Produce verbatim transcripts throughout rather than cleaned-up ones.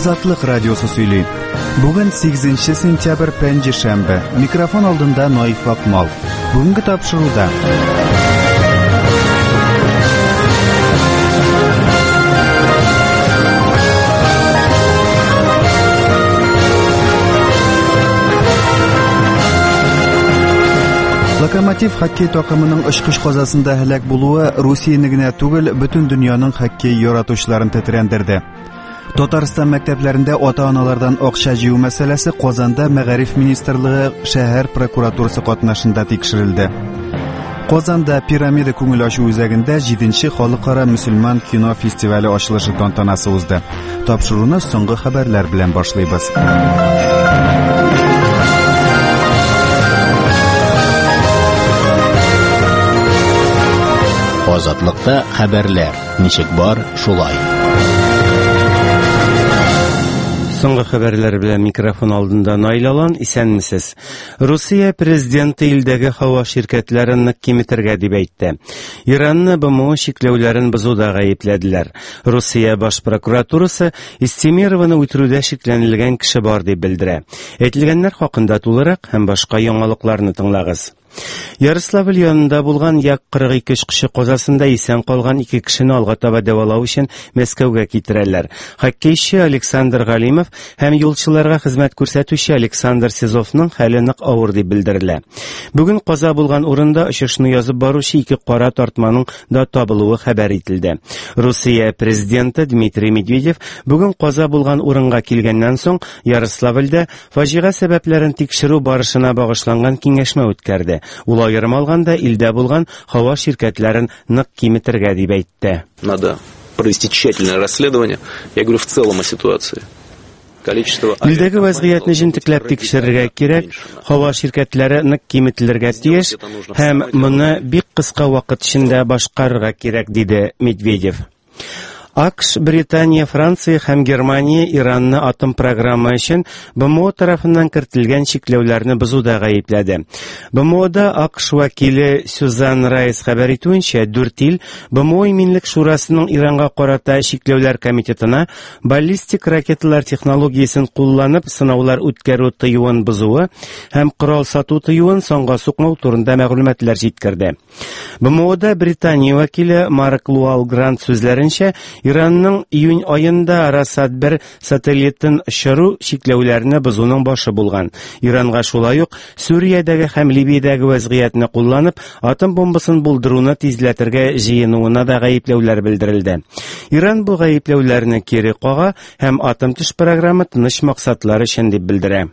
Азатлык радиосы сөйли. Бүген сигезенче сентябрь пәнҗешәмбе. Микрофон алдында Наиф Акмал. Бүгенге тапшыруда Локомотив хоккей такымының очкыч казасында һәлак булуы Русияны генә түгел, бөтен дөньяның хоккей яратучыларын тетрәндерде. Татарстан мәктәпләрендә ата-аналардан акча җыю мәсьәләсе Казанда Мәгариф министрлыгы шәһәр прокуратурасы катнашында тикшерелде. Казанда Пирамида күңел ачу үзәгендә җиденче халыкара мөселман кино фестивале ачылышы тантанасы узды. Тапшыруны соңгы хәбәрләр белән башлыйбыз. Азатлыкта хәбәрләр. Ничек бар, шулай. Соңгы хәбәрләр белән микрофон алдында Найлалан, исәнмесез. Русия президенты илдәге һава ширкәтләрен нык киметергә дип әйтте. Иранны БМО шикләүләрен бозуда гаепләделәр. Русия баш прокуратурасы Истемированы үтерүдә шикләнелгән кеше бар дип белдерә. Әйтелгәннәр хакында тулырак һәм башка яңалыкларны тыңлагыз. Ярославль янында булган Як кырык ике очкычы казасында исән калган ике кешене алга таба дәвалау өчен Мәскәүгә китерәләр. Хоккейчы Александр Галимов һәм юлчыларга хезмәт күрсәтүче Александр Сизовның хәле нык авыр дип белдерелә. Бүген каза булган урында очышны язып баручы ике кара тартманың да табылуы хәбәр ителде. Русия президенты Дмитрий Медведев бүген каза булган урынга килгәннән соң Ярославльдә фаҗига сәбәпләрен тикшерү барышына багышланган киңәшмә үткәрде. Ул аерым алганда илдә булган һава ширкәтләрен нык киметергә дип әйтте. Надо провести тщательное расследование, я говорю в целом о ситуации. Илдәге вазгыятны җентекләп тикшерергә кирәк, һава ширкәтләре нык киметелергә тиеш һәм моны бик кыска вакыт эчендә башкарырга кирәк, диде Медведев. АКШ, Британия, Франция һәм Германия Иранны атом программа өчен БМО тарафыннан кертелгән шикләүләрне бозуда гаепләде. БМОда АКШ вәкиле Сюзан Райс хәбәр итүенчә, дүрт ил БМО Иминлек шурасының Иранга карата шикләүләр комитетына баллистик ракеталар технологиясын кулланып сынаулар үткәрү тыюын бозуы һәм корал сату тыюын соңга сукмау турында мәгълүматлар җиткерде. БМОда Британия вәкиле Марк Луал Грант сүзләренчә, Иранның июнь айында Арасат бер сателлитын очыру шикләүләрне бозуның башы булган. Иранга шулай ук Сүриядәге һәм Ливиядәге вазгыятны кулланып, атом бомбасын булдыруны тизләтергә җыенуына да гаепләүләр белдерелде. Иран бу гаепләүләрне кире кага һәм атом төш программы тыныч максатлары өчен дип белдерә.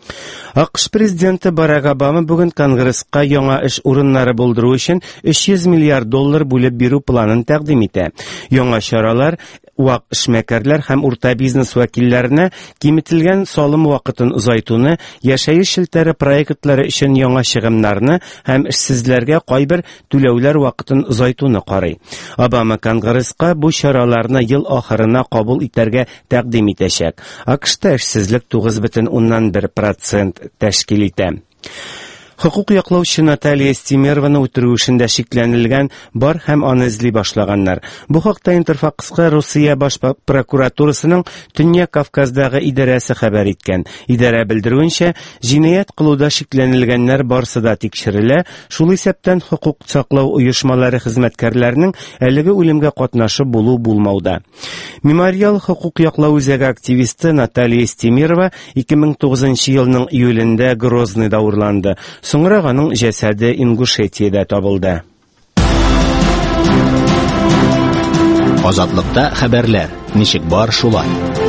АКШ президенты Барак Обама бүген Конгресска яңа эш урыннары булдыру өчен өч йөз миллиард доллар бүлеп бирү планын тәкъдим итә. Яңа чаралар вак эшмәкәрләр һәм урта бизнес вәкилләренә киметелгән салым вакытын озайтуны, яшәеш шелтәре проектлары өчен яңа чыгымнарны һәм эшсезләргә кайбер түләүләр вакытын озайтуны карый. Обама Конгресска бу чараларны ел ахырына кабул итәргә тәкъдим итәчәк. АКШта эшсезлек тугыз бөтен уннан бер процент тәшкил итә. Хукук яклаучы Наталья Истемированы үтерү эшендә шикләнелгән бар һәм аны эзли башлаганнар. Бу хакта Интерфакска Русия баш прокуратурасының Төньяк Кавказдагы идарәсе хәбәр иткән. Идарә белдерүенчә, җинаять кылуда шикләнелгәннәр барысы да тикшерелә. Шул исәптән хукук саклау оешмалары хезмәткәрләренең әлеге үлемгә катнашы булу булмауда. Мемориал хукук яклау үзәге активисты Наталья Истемирова ике мең тугызынчы елның июлендә Грозныйда урланды. Соңрак аның җәсәде Ингушетиядә табылды. Азатлыкта хәбәрләр. Ничек бар, шулай.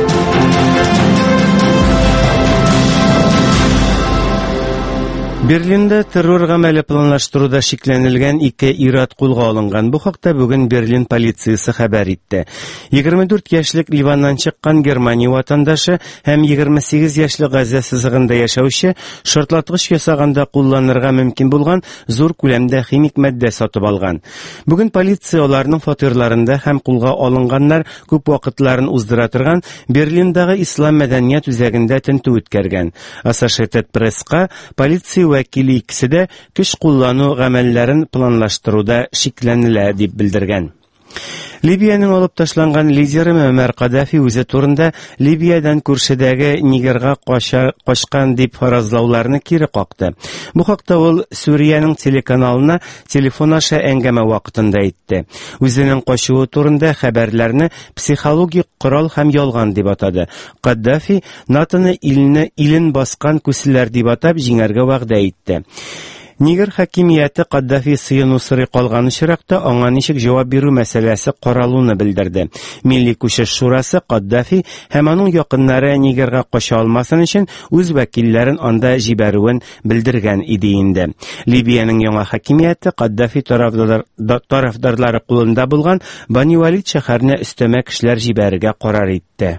Берлиндә террор гамәле планлаштыруда шикләнелгән ике ир-ат кулга алынган. Бу хакта бүген Берлин полициясе хәбәр итте. егерме дүрт яшьлек Ливаннан чыккан Германия ватандашы һәм егерме сигез яшьлек Газа сызыгында яшәүче шартлаткыч ясаганда кулланырга мөмкин булган зур күләмдә химик матдә сатып алган. Бүген полиция аларның фатирларында һәм кулга алынганнар күп вакытларын уздыра торган Берлиндагы Ислам мәдәният үзәгендә тентү үткәргән. Associated Press-ка полиция вәкиле икесе дә көч куллану гамәлләрен планлаштыруда шикләнелә дип белдергән. Либияның алып ташланган лидеры Муаммар Каддафи үзе турында Либиядан күршедәге Нигерга кача, качкан дип фаразлауларны кире какты. Бу хакта ул Сүриянең телеканалына телефон аша әңгәмә вакытында әйтте. Үзенең качуы турында хәбәрләрне психологик корал һәм ялган дип атады. Каддафи НАТОны илне илен баскан күселәр дип атап җиңәргә вәгъдә итте. Нигер хакимияте Каддафи сыену сырый калган очракта аңа ничек җавап бирү мәсьәләсе каралуны белдерде. Милли күчеш шурасы Каддафи һәм аның якыннары Нигерга кача алмасын өчен үз вәкилләрен анда җибәрүен белдергән иде инде. Либияның яңа хакимияте Каддафи тарафдар, тарафдарлары кулында булган Бани Валид шәһәренә өстәмә кешеләр җибәрергә карар итте.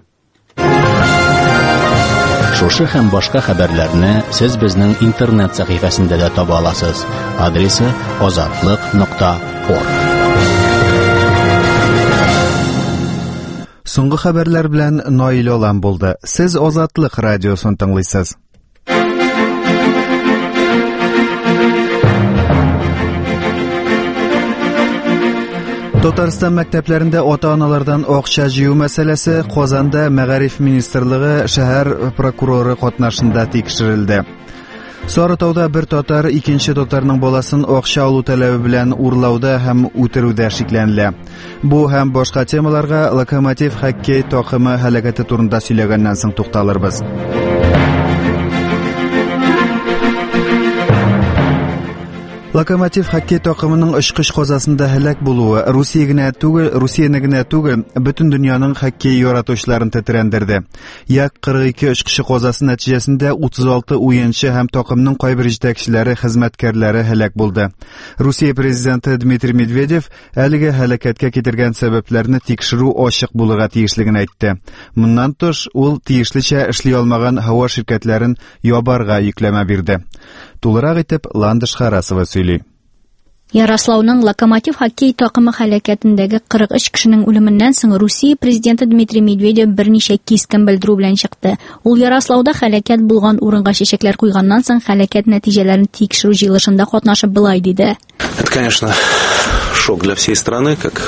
Шушы һәм башка хәбәрләрне сез безнең интернет сәхифәсендә дә таба аласыз. Адресы азатлык нокта орг. Соңгы хәбәрләр белән Наил Олан булды. Сез Азатлык радиосын тыңлыйсыз. Татарстан мәктәпләрендә ата-аналардан акча җыю мәсьәләсе Казанда Мәгариф министрлыгы шәһәр прокуроры катнашында тикшерелде. Сарытауда бер татар икенче татарның баласын акча алу таләбе белән урлауда һәм үтерүдә шикләнелә. Бу һәм башка темаларга Локомотив хоккей такымы һәлакәте турында сөйләгәннән соң тукталырбыз. Локомотив хоккей такымының очкыч казасында һәлак булуы Русия генә түгел, Русияны генә түгел, бөтен дөньяның хоккей яратучыларын тетрәндерде. Як кырык ике очкыч казасы нәтиҗәсендә утыз алты уенчы һәм такымның кайбер җитәкчеләре, хезмәткәрләре һәлак булды. Русия президенты Дмитрий Медведев әлеге һәлакәткә китергән сәбәпләрне тикшерү ачык булырга тиешлеген әйтте. Моннан тыш, ул тиешлечә эшли алмаган һава ширкәтләрен ябарга йөкләмә бирде. Тулырак итеп Ландыш Харасова сөйли. Ярославның Локомотив хоккей такымы һәлакәтендәге кырык өч кешенең үлеменнән соң Русия президенты Дмитрий Медведев берничә кискен белдерү белән чыкты. Ул Ярославда һәлакәт булган урынга чәчәкләр куйганнан соң һәлакәт нәтиҗәләрен тикшерү җыелышында катнашып былай диде. Это, конечно, шок для всей страны, как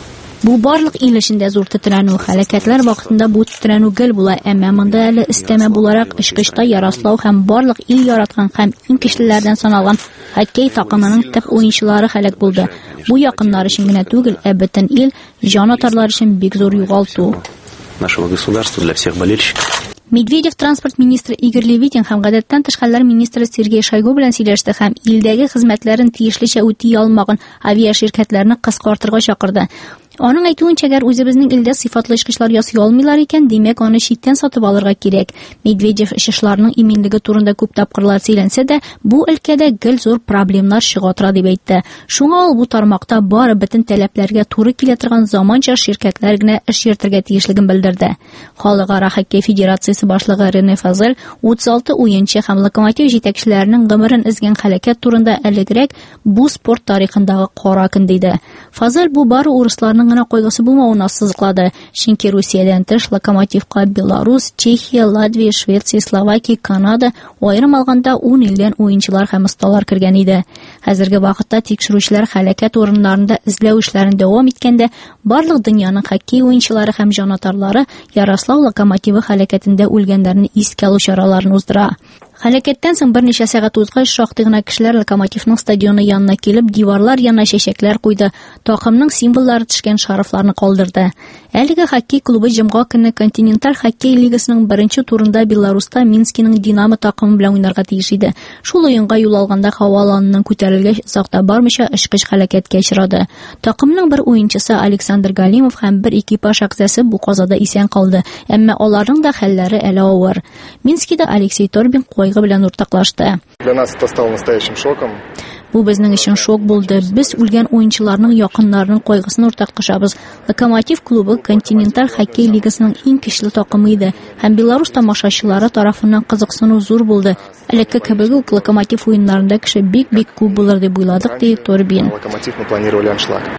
Бу барлык ил эчендә зур тетрәнү. Һәлакәтләр вакытында бу тетрәнү гел була, әмма монда әле өстәмә буларак очкычта Ярослав һәм барлык ил яраткан һәм иң көчлеләрдән саналган хоккей такымының төп уенчылары һәлак булды. Бу якыннар өчен генә түгел, ә бөтен ил, җан атарлар өчен бик зур югалту. Нашего государства для всех болельщиков. Медведев транспорт министры Игорь Левитин һәм гадәттән тыш хәлләр министры Сергей Шойгу белән сөйләште һәм илдәге хезмәтләрен тиешлечә үти алмаган авиаширкәтләрне кыскартырга чакырды. Аның әйтүенчә, әгәр үзебезнең илдә сыйфатлы очкычлар ясый алмыйлар икән, димәк аны читтән сатып алырга кирәк. Медведев очышларның иминлеге турында күп тапкырлар сөйләнсә дә, бу өлкәдә гел зур проблемалар чыга тора дип әйтте. Шуңа ул бу тармакта бары бөтен таләпләргә туры килә торган заманча ширкәтләр генә эш йөртергә тиешлеген белдерде. Халыкара хоккей федерациясе башлыгы Рене Фазель утыз алты уенчы һәм Локомотив җитәкчеләренең гомерен изгән һәлакәт турында әлегрәк бу спорт тарихындагы кара көн диде. Фазель бу бары урысларның гына кайгысы булмавына сызыклады. Чөнки Русиядән тыш Локомотивка Беларусь, Чехия, Латвия, Швеция, Словакия, Канада, аерым алганда ун илдән уенчылар һәм осталар кергән иде. Хәзерге вакытта тикшерүчеләр һәлакәт урыннарында эзләү эшләрен дәвам иткәндә, барлык дөньяның хоккей уенчылары һәм җанатарлары Ярослав Локомотивы һәлакәтендә үлгәннәрне искә алу чараларын уздыра. Һәлакәттән соң берничә сәгать узгач, шактый гына кешеләр Локомотивның стадионы янына килеп, диварлар янына чәчәкләр куйды, такымның символлары төшкән шарфларны калдырды. Әлеге хоккей клубы җомга көнне континенталь хоккей лигасының беренче турында Беларуста Минскиның Динамо такымы белән уйнарга тиеш иде. Шул уенга юл алганда һаваланының күтәрелгәч озакта бармыйча очкыч һәлакәткә очрады. Такымның бер уенчысы Александр Галимов һәм бер экипаж әгъзасы бу казада исән калды, әмма аларның да хәлләре әле авыр. Минскида Алексей Торбин кайгы белән уртаклашты. Для нас это стало настоящим шоком. Бу безнең өчен шок булды. Без үлгән уенчыларның якыннарының кайгысын уртаклашабыз. Локомотив клубы континенталь хоккей лигасының иң көчле такымы иде һәм Беларусь тамашачылары тарафыннан кызыксыну зур булды. Элекке кебек үк Локомотив уеннарында кеше бик-бик күп булыр дип уйладык, ди Торбин. Локомотив мы планировали аншлаг.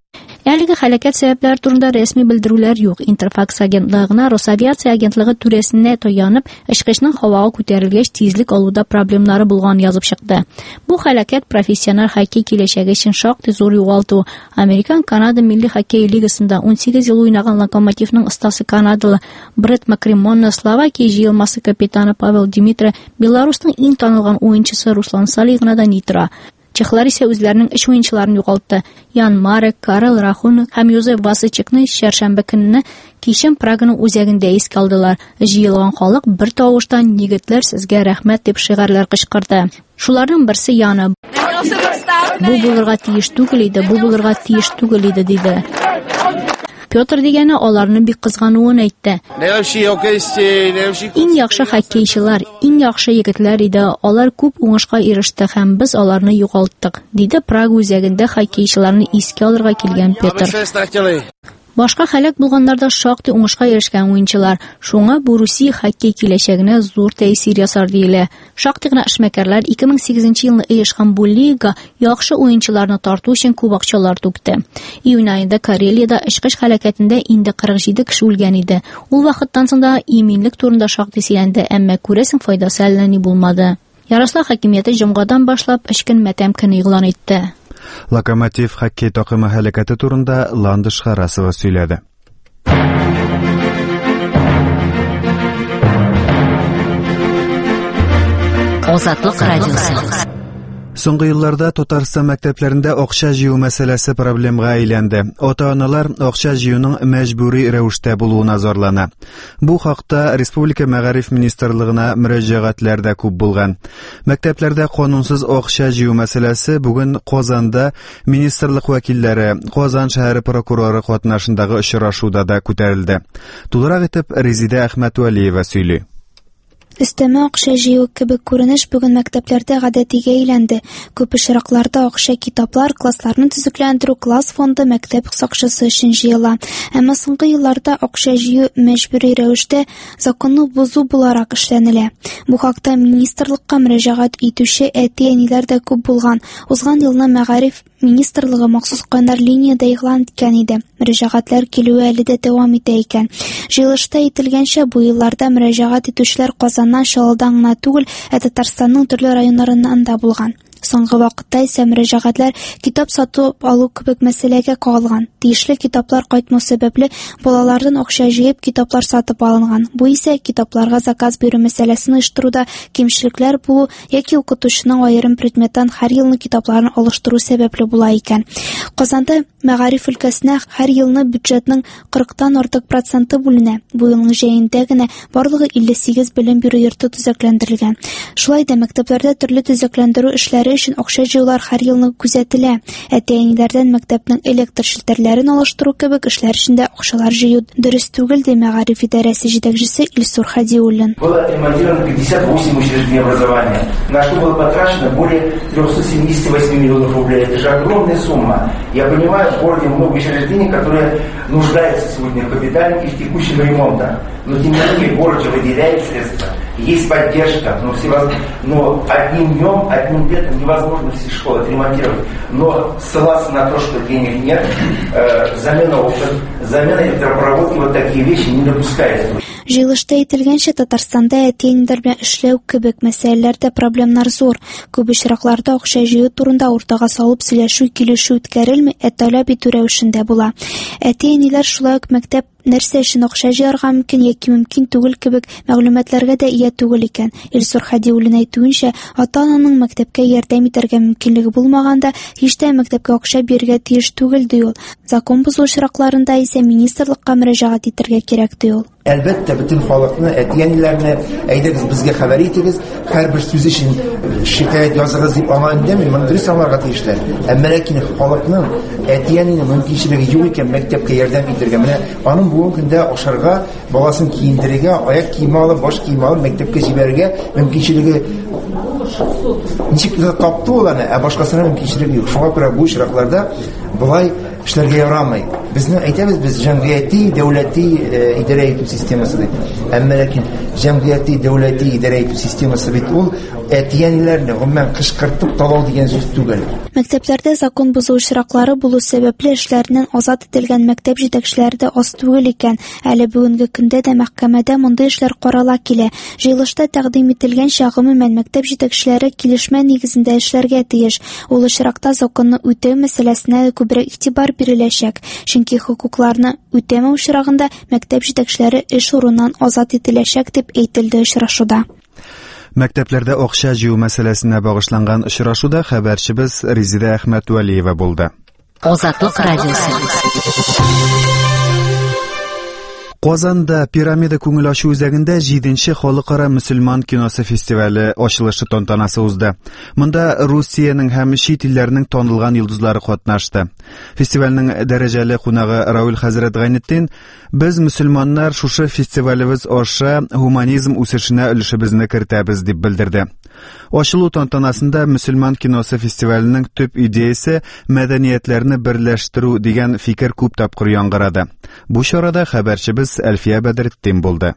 Әлеге хәлакәт сәбәпләре турында рәсми белдерүләр юк. Интерфакс агентлыгына Росавиация агентлыгы түрәсенә таянып, очкычның һавага күтәрелгәч тизлек алуда проблемнары булган язып чыкты. Бу хәлакәт профессиональ хоккей киләчәге өчен шактый зур югалту. Американ-Канада милли хоккей лигасында ун сигез ел уйнаган Локомотивның остасы канадалы Брэд Макримонны Словакия җыелмасы капитаны Павел Димитра, Беларусьның иң танылган уенчысы Руслан Салихны да нитра. Чехлар исә үзләренең өч уенчыларын югалтты. Ян Марек, Карл Рахун һәм Йозеф Васычекны чәршәмбе көнне кичен Праганың үзәгендә искә алдылар. Җыелган халык бер тавыштан "Егетләр, сезгә рәхмәт" дип шигарләр кычкырды. Шуларның берсе Яны "Бу булырга тиеш түгел иде, бу булырга тиеш түгел иде" диде. Петр дигәне аларны бик кызгануын әйтте. Иң яхшы хоккейчылар, иң яхшы егетләр иде, алар күп уңышка иреште һәм без аларны югалттык, диде Прага үзәгендә хоккейчыларны искә алырга килгән Петр. Башка хәлак булганнар да шактый уңышка ирешкән уенчылар. Шуңа бу Русия хоккей киләчәгенә зур тәэсир ясар диелә. Шактый гына эшмәкәрләр ике мең сигезенче елны оешкан бу лига яхшы уенчыларны тарту өчен күп акчалар түкте. Июнь аенда Карелиядә очкыч хәлакәтендә инде кырык җиде кеше үлгән иде. Ул вакыттан соң да иминлек турында шактый сөйләнде, әмма күрәсең файдасы әллә ни булмады. Ярослав хакимияте җомгадан башлап өч көн матәм көне игълан итте. Локомотив хоккей такымы хәлакәте турында Ландыш Харасова сөйләде. Азатлык радиосы. Соңгы елларда Татарстан мәктәпләрендә акча җыю мәсьәләсе проблемага әйләнде. Ата-аналар акча җыюның мәҗбүри рәвештә булуына зарлана. Бу хакта Республика Мәгариф министрлыгына мөрәҗәгатьләр дә күп булган. Мәктәпләрдә канунсыз акча җыю мәсьәләсе бүген Казанда министрлык вәкилләре, Казан шәһәре прокуроры катнашындагы очрашуда да күтәрелде. Тулырак итеп Резидә Әхмәтвәлиева сөйли. Өстәмә акча җыю кебек күренеш бүген мәктәпләрдә гадәтигә әйләнде. Күп очракларда акча китаплар, классларны төзекләндерү, класс фонды мәктәп сакчысы өчен җыела. Әмма соңгы елларда акча җыю мәҗбүри рәвештә законны бозу буларак эшләнелә. Бу хакта министрлыкка мөрәҗәгать итүче әти-әниләр дә күп булган. Узган елны Мәгариф министрлыгы махсус кайнар линиядә игълан иткән иде. Мөрәҗәгатләр килүе әле дә дәвам итә икән. Җыелышта әйтелгәнчә, бу елларда мөрәҗәгать итүчеләр Казаннан, Чаллыдан гына түгел, ә Татарстанның төрле районнарыннан да булган. Соңгы вакытта исә мөрәҗәгатләр китап сатып алу кебек мәсьәләгә кагылган. Тиешле китаплар кайтмау сәбәпле балалардан акча җыеп китаплар сатып алынган. Бу исә китапларга заказ бирү мәсьәләсен оештыруда кимчелекләр булу яки укытучының аерым предметтан һәр елны китапларын алыштыру сәбәпле була икән. Казанда Мәгариф өлкәсенә һәр елны бюджетның кырыктан артык проценты бүленә. Бу елның җәендә генә барлыгы илле сигез белем бирү йорты төзекләндерелгән. Шулай да мәктәпләрдә төрле төзекләндерү эшләре өчен акча җыюлар һәр елны күзәтелә. Әти-әниләрдән мәктәпнең электр челтәрләрен алыштыру кебек эшләр өчен дә акчалар җыю дөрес түгел, ди Мәгариф идарәсе җитәкчесе Илсур Хадиуллин. Было ремонтировано пятьдесят восемь учреждений образования, на что было потрачено более триста семьдесят восемь миллионов рублей. Это же огромная сумма. Я понимаю, в городе много учреждений, которые нуждаются сегодня в капитале и в текущем ремонте. Но тем не менее в городе выделяют средства. Есть поддержка, но, всевоз... но одним днем, одним летом невозможно все школы отремонтировать. Но ссылаться на то, что денег нет, э, замена окон, замена электропроводки, вот такие вещи не допускаются. Җыелышта әйтелгәнчә, Татарстанда әти-әниләр белән эшләү кебек мәсьәләләрдә проблемнар зур. Күп очракларда акча җыю турында уртага салып сөйләшү, килешү үткәрелми, ә таләп итү рәвешендә була. Әти-әниләр шулай ук мәктәп нәрсә өчен акча җыярга мөмкин яки мөмкин түгел кебек мәгълүматларга да ия түгел икән. Илсур Хадиуллин әйтүенчә, ата-ананың мәктәпкә ярдәм итәргә мөмкинлеге булмаганда, һич тә мәктәпкә акча бирергә тиеш түгел ди ул. Закон бозу очракларында исә министрлыкка мөрәҗәгать итәргә кирәк ди ул. Әлбәттә, бөтен халыкны, әти-әниләрне әйдәгез безгә хәбәр итегез, һәрбер сүз өчен шикаят языгыз дип аңа индәме, моны дөрес аңларга тиешләр. Әмма ләкин халыкның әти-әнинең мөмкинчелеге юк икән мәктәпкә ярдәм итәргә, менә аның бүгенге көндә ашарга, баласын киендерергә, аяк киеме алып, баш киеме алып мәктәпкә җибәрергә мөмкинчелеге ничек тапты ул аны, ә башкасына мөмкинчелеге юк. Шуңа күрә бу очракларда булай эшләргә ярамый. Безне әйтәбез, без җәмгыяти, дәүләти идарә итү системасы дип. Әмма ләкин җәмгыяти, дәүләти идарә итү системасы бит ул әтияниләрне гомумән кышкыртып талау дигән сүз түгел. Мәктәпләрдә закон бозу очраклары булу сәбәпле эшләреннән азат ителгән мәктәп җитәкчеләре дә аз түгел икән. Әле бүгенге көндә дә мәхкәмәдә мондый эшләр карала килә. Җыелышта тәкъдим ителгәнчә гомумән мәктәп җитәкчеләре килешмә нигезендә эшләргә тиеш. Ул очракта законны үтәү мәсьәләсенә күбрәк игътибар биреләчәк, чөнки хокукларны үтәмәү очрагында мәктәп җитәкчеләре эш урыннан азат ителәчәк дип әйтелде очрашуда. Мәктәпләрдә акча җыю мәсьәләсенә багышланган очрашуда хәбәрчебез Резида Әхмәтвәлиева булды. Азатлык радиосы. Казанда пирамида күңел ачу үзәгендә җиденче халыкара мөселман киносы фестивале ачылышы тантанасы узды. Монда Русиянең һәм чит илләрнең танылган йолдызлары катнашты. Фестивальнең дәрәҗәле кунагы Рауль хәзрәт Гайнетдин: "Без мөселманнар шушы фестивалебез аша гуманизм үсешенә өлешебезне кертәбез", дип белдерде. Ачылу тантанасында мөселман киносы фестиваленең төп идеясе мәдәниятләрне берләштерү дигән фикер күп тапкыр яңгырады. Бу чарада хәбәрчебез Әлфия Бәдретдин булды.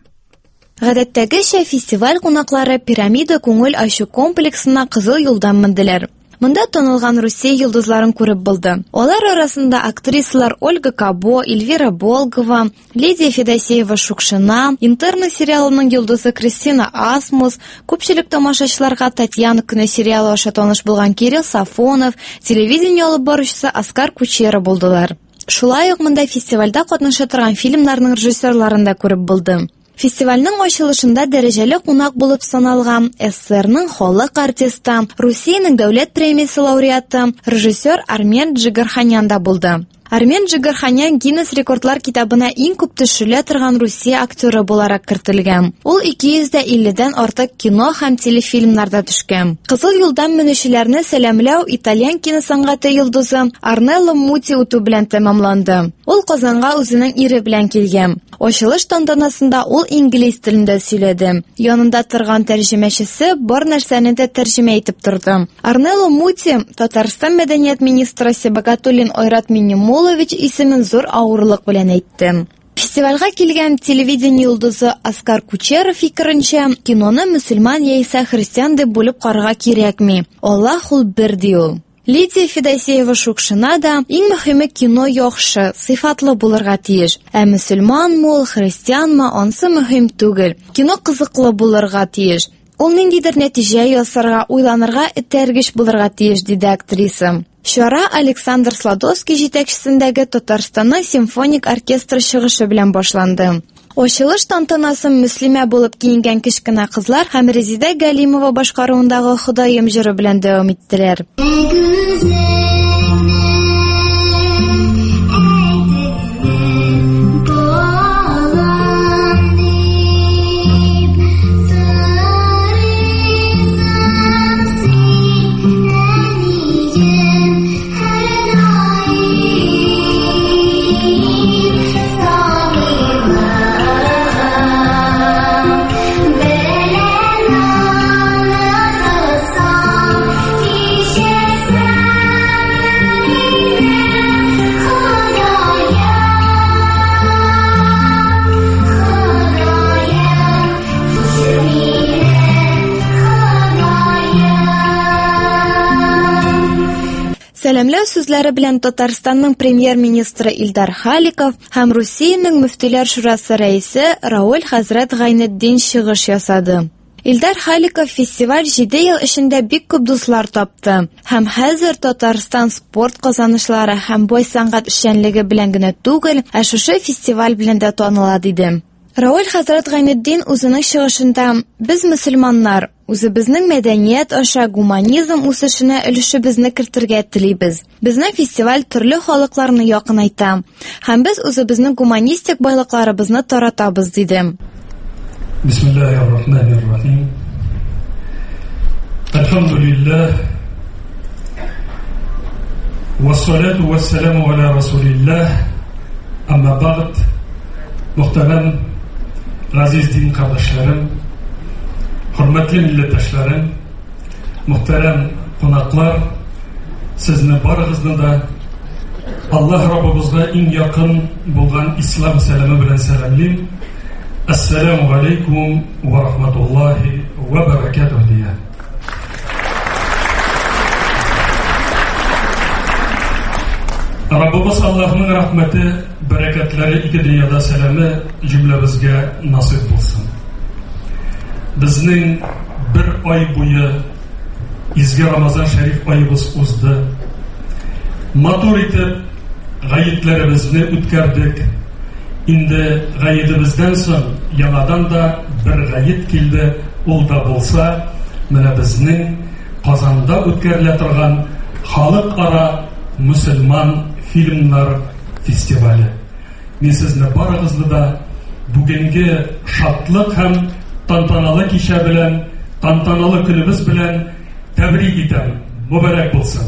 Гадәттәгечә фестиваль кунаклары пирамида күңел ачу комплексына кызыл юлдан менделәр. Монда танылган Русия йолдызларын күреп булды. Алар арасында актрисалар Ольга Кабо, Эльвира Болгова, Лидия Федосеева-Шукшина, Интерны сериалының йолдызы Кристина Асмус, күпчелек тамашачыларга Татьяна көне сериалы аша таныш булган Кирилл Сафонов, телевидение алып баручысы Оскар Кучера булдылар. Шулай ук монда фестивальдә катнаша торган фильмнарның режиссерларын да күреп булды. Фестивальнең ачылышында дәрәҗәле кунак булып саналган СССРның халык артисты, Русиянең дәүләт премиясе лауреаты, режиссер Армен Джигарханян да булды. Армен Джигарханян Гиннес рекордлар китабына иң күп төшерелә торган Русия актеры буларак кертелгән. Ул ике йөз илледән артык кино һәм телефильмнарда төшкән. Кызыл юлдан менүчеләрне сәламләү итальян киносәнгате йолдызы Арнелло Мути үтү белән тәмамланды. Ул Казанга үзенең ире белән килгән. Ачылыш тантанасында ул инглиз телендә сөйләде. Янында торган тәрҗемәчесе бар нәрсәне дә тәрҗемә итеп торды. Арнелло Мути Татарстан мәдәният министры Себагатуллин Айрат Минимулович исемен зур авырлык белән әйтте. Фестивальгә килгән телевидение йолдызы Оскар Кучера фикеренчә, киноны мөселман яисә христиан дип бүлеп карарга кирәкми. Аллаһ ул бер ди ул. Лидия Федосеева-Шукшина да иң мөһиме кино яхшы, сыйфатлы булырга тиеш. Ә мөселманмы ул, христианмы, ансы мөһим түгел. Кино кызыклы булырга тиеш. Ул ниндидер нәтиҗә ясарга, уйланырга этәргеч булырга тиеш, диде актриса. Чара Александр Сладовский җитәкчесендәге Татарстанның симфоник оркестры чыгышы белән башланды. Ачылыш тантанасы мөслимә булып киенгән кечкенә кызлар һәм Резида Галимова башкаруындагы Ходаем җыры белән дәвам иттеләр. Сәламләү сүзләре белән Татарстанның премьер-министры Илдар Халиков һәм Русиянең мөфтиләр шурасы рәисе Рауль хәзрәт Гайнетдин чыгыш ясады. Илдар Халиков фестиваль җиде ел эчендә бик күп дуслар тапты һәм хәзер Татарстан спорт казанышлары һәм бай сәнгать эшчәнлеге белән генә түгел, ә шушы фестиваль белән дә таныла, диде. Рауль хәзрәт Гайнетдин үзенең чыгышында: "Без мөселманнар үзебезнең мәдәният аша гуманизм үсешенә өлешебезне кертергә телибез. Безнең фестиваль төрле халыкларны якынайта һәм без үзебезнең гуманистик байлыкларыбызны таратабыз", диде. Бисмиллаһир-рахманир-рахим. Алхамдулиллах. Вассалату вассаламу аля расулиллах. Амма бa'd. Muhterem Aziz din kardeşlerim, hürmetli milletdaşlarım, muhterem konaklar, sizni barınızda da Allah Rabbimizga eng yaqin bo'lgan islom salami bilan salamlayman. Assalamu alaikum wa rahmatullahi wa barakatuh diye. Rabbimiz Allah'ın rahmeti, bereketleri iki dünyada selamı cümlemizge nasip olsun. Bizning bir oy boyu izgi Ramazan Şerif ayımız uzdu. Matur etib g'ayitlarimizni o'tkardik. Endi g'ayidimizdan so'ng yanadan da bir g'ayit keldi. Ul da bo'lsa, mana bizning Qozonda o'tkarilayotgan xalqaro musulmon filmlar festivali. Men sizni barig'izni da bugungi shodlik ham tantanalı kecha bilan, tantanalı kunimiz bilan tabrik etaman. Muborak bo'lsin.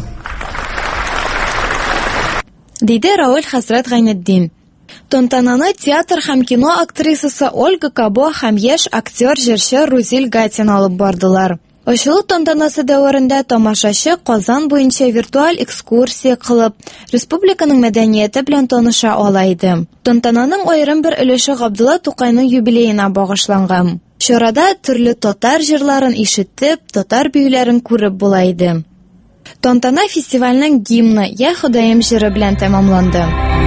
Deydi Рауль Хасрат Гайнетдин. Тантананы театр һәм кино актрисасы Ольга Кабо һәм яшь актер җырчы Рузиль Гатин алып бардылар. Ачылу тантанасы дәварында тамашачы Казан буенча виртуаль экскурсия кылып, республиканың мәдәнияте белән таныша ала иде. Тантананың аерым бер өлеше Габдулла Тукайның юбилеена багышланган. Чарада төрле татар җырларын ишетеп, татар биюләрен күреп була иде. Тантана фестивальнең гимны «Я Ходаем» җыры белән тәмамланды.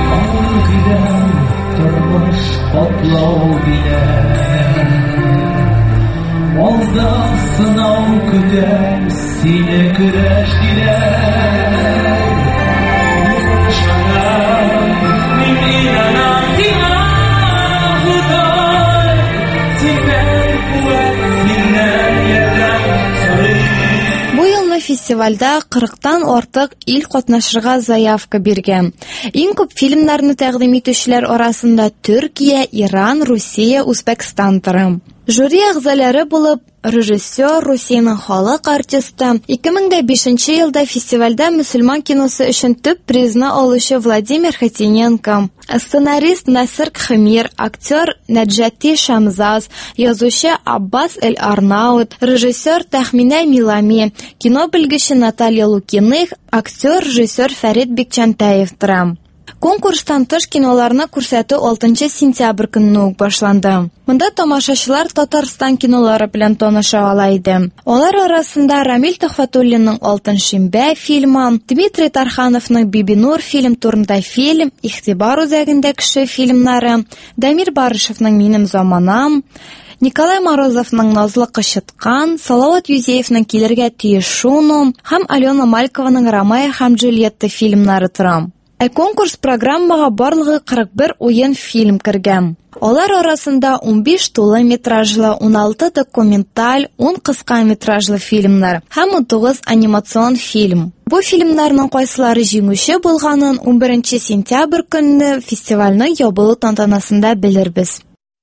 Фестивальдә кырыктан артык ил катнашырга заявка биргән. Иң күп фильмнарны тәкъдим итүчеләр арасында Төркия, Иран, Русия, Үзбәкстан тора. Жюри әгъзалары булып режиссер, Русиянең халык артисты, ике мең бишенче елда фестивальдә мөселман киносы өчен төп призны алучы Владимир Хатиненко, сценарист Насир Кхмир, актер Наджати Шамзаз, язучы Аббас Эль-Арнаут, режиссер Тахмина Милами, кино белгече Наталья Лукиных, актер, режиссер Фәрит Бикчәнтәев тора. Конкурстан тыш киноларны күрсәтү алтынчы сентябрь көнне үк башланды. Монда тамашачылар Татарстан кинолары белән таныша ала иде. Алар арасында Рамил Төхфәтуллинның Алтын шимбә фильмы, Дмитрий Тархановның Бибинур фильм турында фильм, Ихтибар үзәгендә кеше фильмнары, Дамир Барышевның Минем заманам, Николай Морозовның Назлы кычыткан, Салават Юзеевның Килергә тиеш шуну һәм Алена Малькованың Ромео һәм Джульетта фильмнары тора. Ә конкурс программага барлыгы кырык бер уен фильм кергән. Алар арасында ун биш тулы метражлы, ун алты документаль, ун кыска метражлы фильмнар һәм ун тугыз анимацион фильм. Бу фильмнарның кайсылары җиңүче булганын ун беренче сентябрь көнне фестивальнең ябылу тантанасында белербез.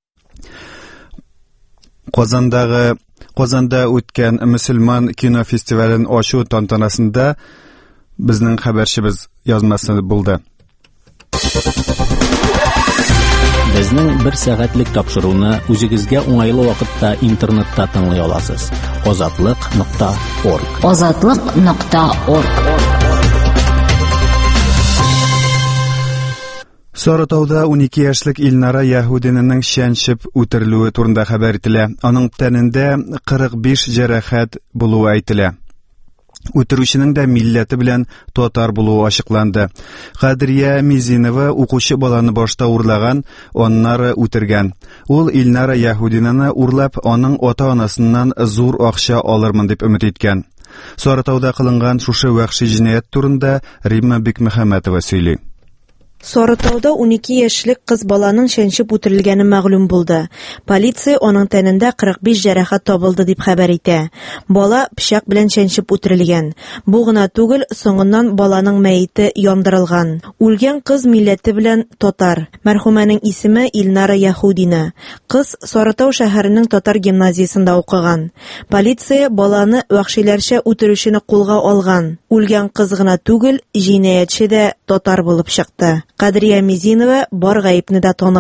Казандагы Казанда үткән мөселман кино фестивален ачу тантанасында bizning xabarchimiz yozmasi bo'ldi. Безнең бер сәгатьлек тапшыруны үзегезгә уңайлы вакытта интернетта тыңлый аласыз. азатлык нокта орг. азатлык нокта орг. Сарытауда ун ике яшьлек Илнара Яһудинең шәнчеп үтерелүе турында хәбәр ителә. Аның тәнендә кырык биш җәрәхәт булуы әйтелә. Үтерүченең дә милләте белән татар булуы ачыкланды. Кадрия Мизинова укучы баланы башта урлаган, аннары үтергән. Ул Илнара Яһудинаны урлап, аның ата-анасыннан зур акча алырмын дип өмет иткән. Сарытауда кылынган шушы вахши җинаять турында Римма Бикмөхәммәтова сөйли. Сарытауда ун ике яшьлек кыз баланың шәнчеп үтерелгәне мәгълүм булды. Полиция аның тәнендә кырык биш җәрәхәт табылды дип хәбәр итә. Бала пычак белән шәнчеп үтерелгән. Бу гына түгел, соңыннан баланың мәете яндырылган. Үлгән кыз милләте белән татар. Мәрхүмәнең исеме Илнара Яһудина. Кыз Сарытау шәһәренең татар гимназиясендә укыган. Полиция баланы вахшиләрчә үтерүчене кулга алган. Үлгән кыз гына түгел, җинаятчы да татар булып чыкты. Кадрия Мизинова бар гаепне дә таныган.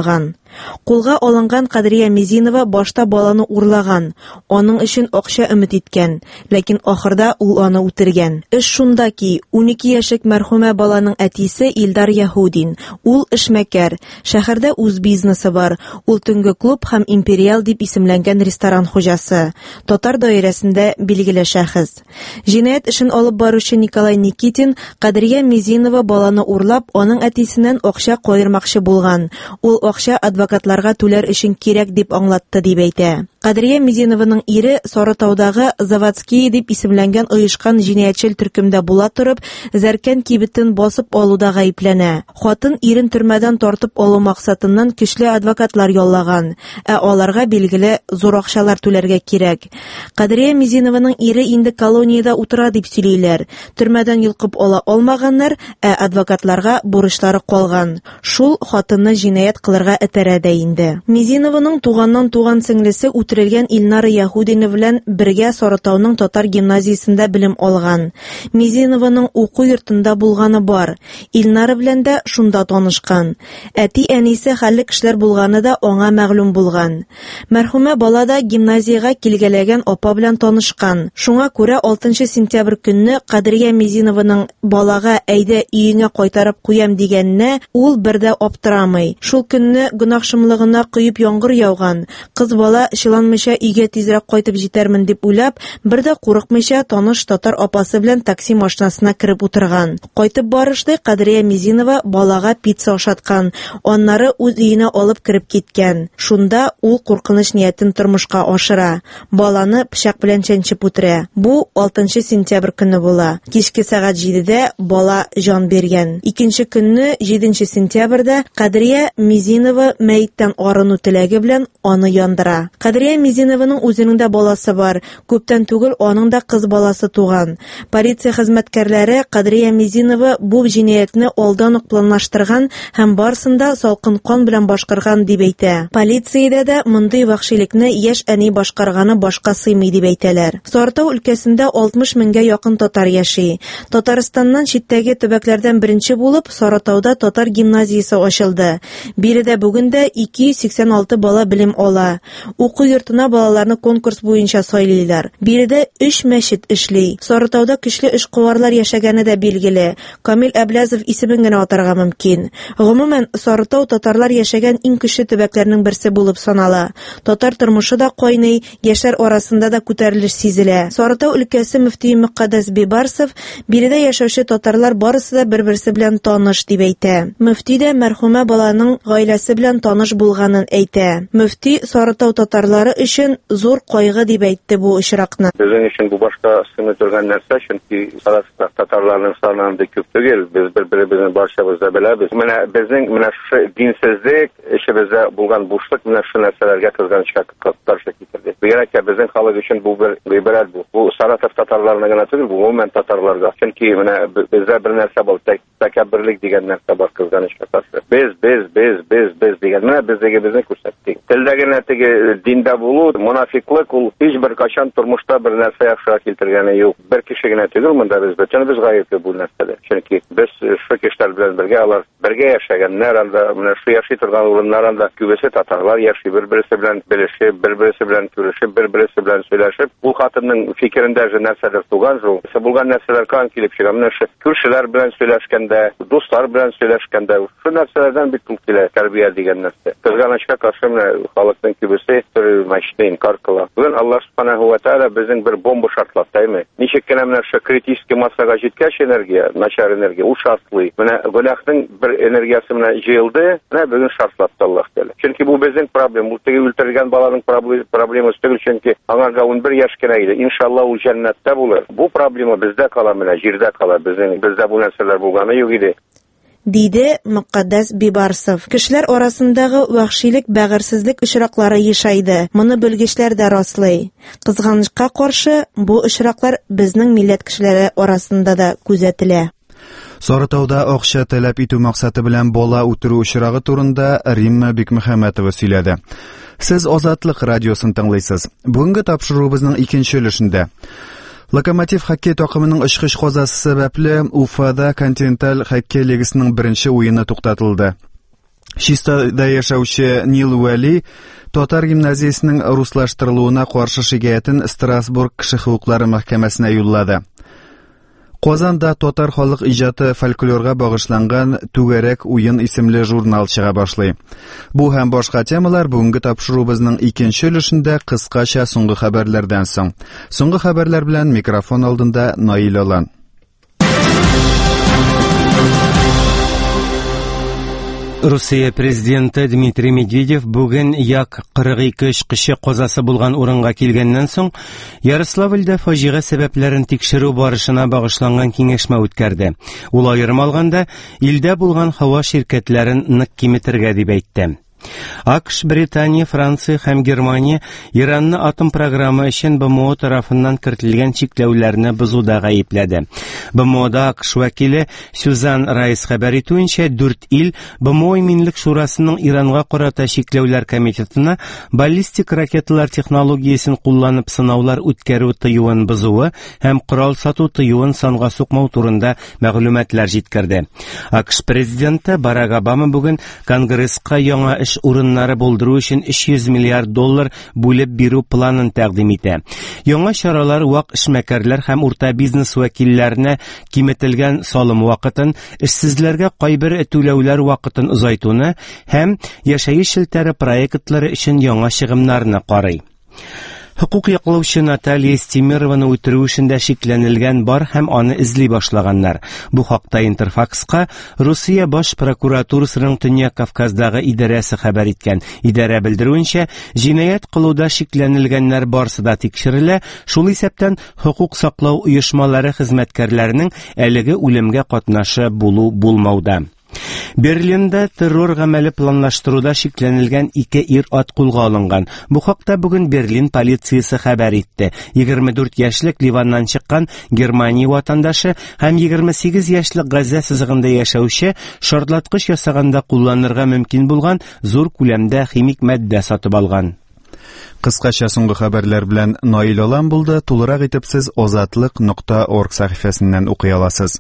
Кулга алынган Кадрия Мизинова башта баланы урлаган, аның өчен акча өмет иткән, ләкин ахырда ул аны үтергән. Эш шунда ки, унике яшьлек мәрхүмә баланың әтисе Илдар Яһудин. Ул эшмәкәр, шәһәрдә үз бизнесы бар. Ул төнге клуб һәм Империал дип исемләнгән ресторан хуҗасы. Татар даирәсендә билгеле шәхес. Җинаять эшен алып баручы Николай Никитин Кадрия Мизинова баланы урлап, аның әтисеннән акча каермакчы булган. Ул акча адвокатларга түләр өчен кирәк дип аңлатты дип әйтә. Кадрия Мизинованың ире Сарытаудагы Заводские дип исемләнгән оешкан җинаятьчел төркемдә була торып, Зәркән кибетен басып алуда гаепләнә. Хатын ирен төрмәдән тартып алу максатыннан көчле адвокатлар яллаган, ә аларга билгеле зур акчалар түләргә кирәк. Кадрия Мизинованың ире инде колониядә утыра дип сөйлиләр. Төрмәдән йолкып ала алмаганнар, ә адвокатларга бурычлары калган. Шул хатынны җинаять кылырга этәрә дә инде. Мизинованың туганнан туган сеңлесе үтерелгән Илнара Яһудина белән бергә Сарытауның татар гимназиясендә белем алган. Мизинованың уку йортында булганы бар. Илнара белән дә шунда танышкан. Әти-әнисе хәлле кешеләр булганы да аңа мәгълүм булган. Мәрхүмә бала да гимназиягә килгәләгән апа белән танышкан. Шуңа күрә алтынчы сентябрь көнне Кадрия Мизинованың балага әйдә өеңә кайтарып куям дигәнне ул бердә аптырамый. Шул көнне гөнаһшымлыгына кыйып яңгыр яуган. Кыз бала чыланмыйча өйгә тизрәк кайтып җитәрмен дип уйлап, бердә курыкмыйча таныш татар апасы белән такси машинасына кереп утырган. Кайтып барышты Кадрия Мизинова балага пицца ашаткан, аннары үз өенә алып кереп киткән. Шунда ул куркыныч ниятен тормышка ашыра. Баланы пычак белән чәнчеп үтерә. Бу алтынчы сентябрь көнне була. Кичке сәгать җидедә бала җан биргән. Икенче көнне җиденче сентябрьдә Кадрия Мизинова мәйеттән арыну теләге белән аны яндыра. Кадрия Мизинованың үзенең дә баласы бар. Күптән түгел аның да кыз баласы туган. Полиция хезмәткәрләре Кадрия Мизинова бу җинаятьне алдан ук планлаштырган һәм барсында салкын кан белән башкарган дип әйтә. Полициядә дә мондый вахшилекне яшь әни башкарганы башка сыймый дип әйтәләр. Сарытау өлкәсендә алтмыш меңгә якын татар яши. Татарстаннан читтәге төбәкләрдән беренче булып Сарытауда татар гимназиясе ачылды. Биредә бүгендә ике йөз сиксән алты бала белем ала. Уку йортына балаларны конкурс буенча сайлыйлар. Биредә өч мәчет эшли. Сарытауда көчле эшкуарлар яшәгәне дә билгеле. Камил Әблязов исемен генә атарга мөмкин. Гомумән, Сарытау татарлар яшәгән иң көчле төбәкләрнең берсе булып санала. Татар тормышы да кайный, яшьләр арасында да күтәрелеш сизелә. Сарытау өлкәсе мөфтие Мөккаддәс Бибарсов биредә яшәүче татарлар барысы да бер-берсе белән таныш дип әйтә. Мөфти дә мәрхүмә баланың гаиләсе белән таныш булганын әйтә. Мөфти Сарытау татарлары өчен зур кайгы дип әйтте бу очракны. Безнең өчен бу башка сыны торган нәрсә, чөнки Сарытау татарларның саны күп түгел. Без бер-беребезне барчабыз да беләбез. Менә безнең менә шу динсезлек, эшебездә булган бушлык менә шу нәрсәләргә кызганычка каршы китерде. Бигрәк безнең халык өчен бу бер гыйбрәт бу. Бу Саратов татарларына гына түгел, бу гомумән татарларга. Чөнки менә бездә бер нәрсә бар, тәкәбберлек дигән нәрсә бар кызганычка каршы. Без, без, без, без, без дигән менә бездәге безне күрсәттек. Телдәге нәтиҗә диндә булу, монафиклык ул һичбер качан тормышта бер нәрсә яхшыга килтергәне юк. Бер кеше генә түгел монда без бөтенебез гаепле бу нәрсәдә. Чөнки без шу кешеләр белән бергә алар бергә яшәгәннәр, анда менә шу яши торган урыннар анда күбесе татарлар яши, бер-берсе белән белешеп, бер-берсе белән күрешеп, бер-берсе белән сөйләшеп, бу хатынның фикерендә нәрсәдер туган шул. Булган нәрсәләр кан килеп чыга. Менә шу күршеләр белән сөйләшкәндә, дуслар белән сөйләшкәндә, шу нәрсәләрдән бит ул килә, тәрбия дигән нәрсә. Кызганычка каршы менә халыкның күбесе мәчеттә инкар кыла. Бүген Аллаһ Субханаһу ва Тааля безнең бер бомба шартлап, әйме? Ничек кенә менә шу критик массага җиткәч энергия, начар энергия, ул шартлый. Менә гөләхнең бер энергиясы менә җыелды, менә бүген шартлатты Аллаһ Тааля. Чөнки бу безнең проблема, ул теге үлтергән баланың проблемасы түгел, чөнки аңарга ун бер яшь кенә иде. Иншалла ул җәннәттә булыр. Бу проблема бездә кала, менә җирдә кала. Безнең бездә бу нәрсәләр булганы юк иде. Диде Мөккаддәс Бибарсов. Кешеләр арасындагы вахшилек, бәгырьсезлек очраклары ешайды. Моны белгечләр дә раслый. Кызганычка каршы, бу очраклар безнең милләт кешеләре арасында да күзәтелә. Сарытауда акча таләп итү максаты белән бала үтерү очрагы турында Римма Бикмөхәммәтова сөйләде. Сез Азатлык радиосын тыңлыйсыз. Бүгенге тапшыруыбызның икенче өлешендә Локомотив хоккей такымының очкыч казасы сәбәпле Уфада континенталь хоккей лигасының беренче уены туктатылды. Чистада яшәүче Нил Вәли татар гимназиясенең руслаштырылуына каршы шикаятен Страсбург кеше хукуклары мәхкәмәсенә юллады. Казанда татар халык иҗаты фольклорга багышланган Түгәрәк уен исемле журнал чыга башлый. Бу һәм башка темалар бүгенге тапшырубызның икенче өлешендә кыскача соңгы хәбәрләрдән соң. Соңгы хәбәрләр белән микрофон алдында Наил Алан. Русия президенты Дмитрий Медведев бүген як кырык ике очкычы казасы булган урынга килгәннән соң Ярославльдә фаҗига сәбәпләрен тикшерү барышына багышланган киңәшмә үткәрде. Ул аерым алганда илдә булган һава ширкәтләрен нык киметергә дип әйтте. АКШ, Британия, Франция һәм Германия Иранны атом программы өчен БМО тарафыннан кертелгән чикләүләрне бозуда гаепләде. БМОда АКШ вәкиле Сюзан Райс хәбәр итүенчә, дүрт ил БМО Иминлек шурасының Иранга карата чикләүләр комитетына баллистик ракеталар технологиясен кулланып сынаулар үткәрү тыюын бозуы һәм корал сату тыюын санга сукмау турында мәгълүматлар җиткерде. АКШ президенты Барак Обама бүген Конгресска яңа эш урыннары булдыру өчен өч йөз миллиард доллар бүлеп бирү планын тәкъдим итә. Яңа чаралар вак эшмәкәрләр һәм урта бизнес вәкилләренә киметелгән салым вакытын, эшсезләргә кайбер түләүләр вакытын озайтуны һәм яшәеш шелтәре проектлары өчен яңа чыгымнарны карый. Хукук яклаучы Наталья Стимированы үтерү эшендә шикләнелгән бар һәм аны эзли башлаганнар. Бу хакта Интерфакска Русия баш прокуратурасының Төньяк Кавказдагы идарәсе хәбәр иткән. Идарә белдерүенчә, җинаять кылуда шикләнелгәннәр барысы да тикшерелә. Шул исәптән хукук саклау оешмалары хезмәткәрләренең әлеге үлемгә катнашы булу булмауда. Берлинда террор гамәле планлаштыруда шикләнелгән ике ир ат кулга алынган. Бу хакта бүген Берлин полициясе хәбәр итте. егерме дүрт яшьлек Ливаннан чыккан Германия ватандашы һәм егерме сигез яшьлек Газа сызыгында яшәүче шартлаткыч ясаганда кулланырга мөмкин булган зур күләмдә химик матдә сатып алган. Кыскача соңгы хәбәрләр белән Наил Алан булды. Тулырак итеп сез озатлык нокта орг сәхифәсеннән укый аласыз.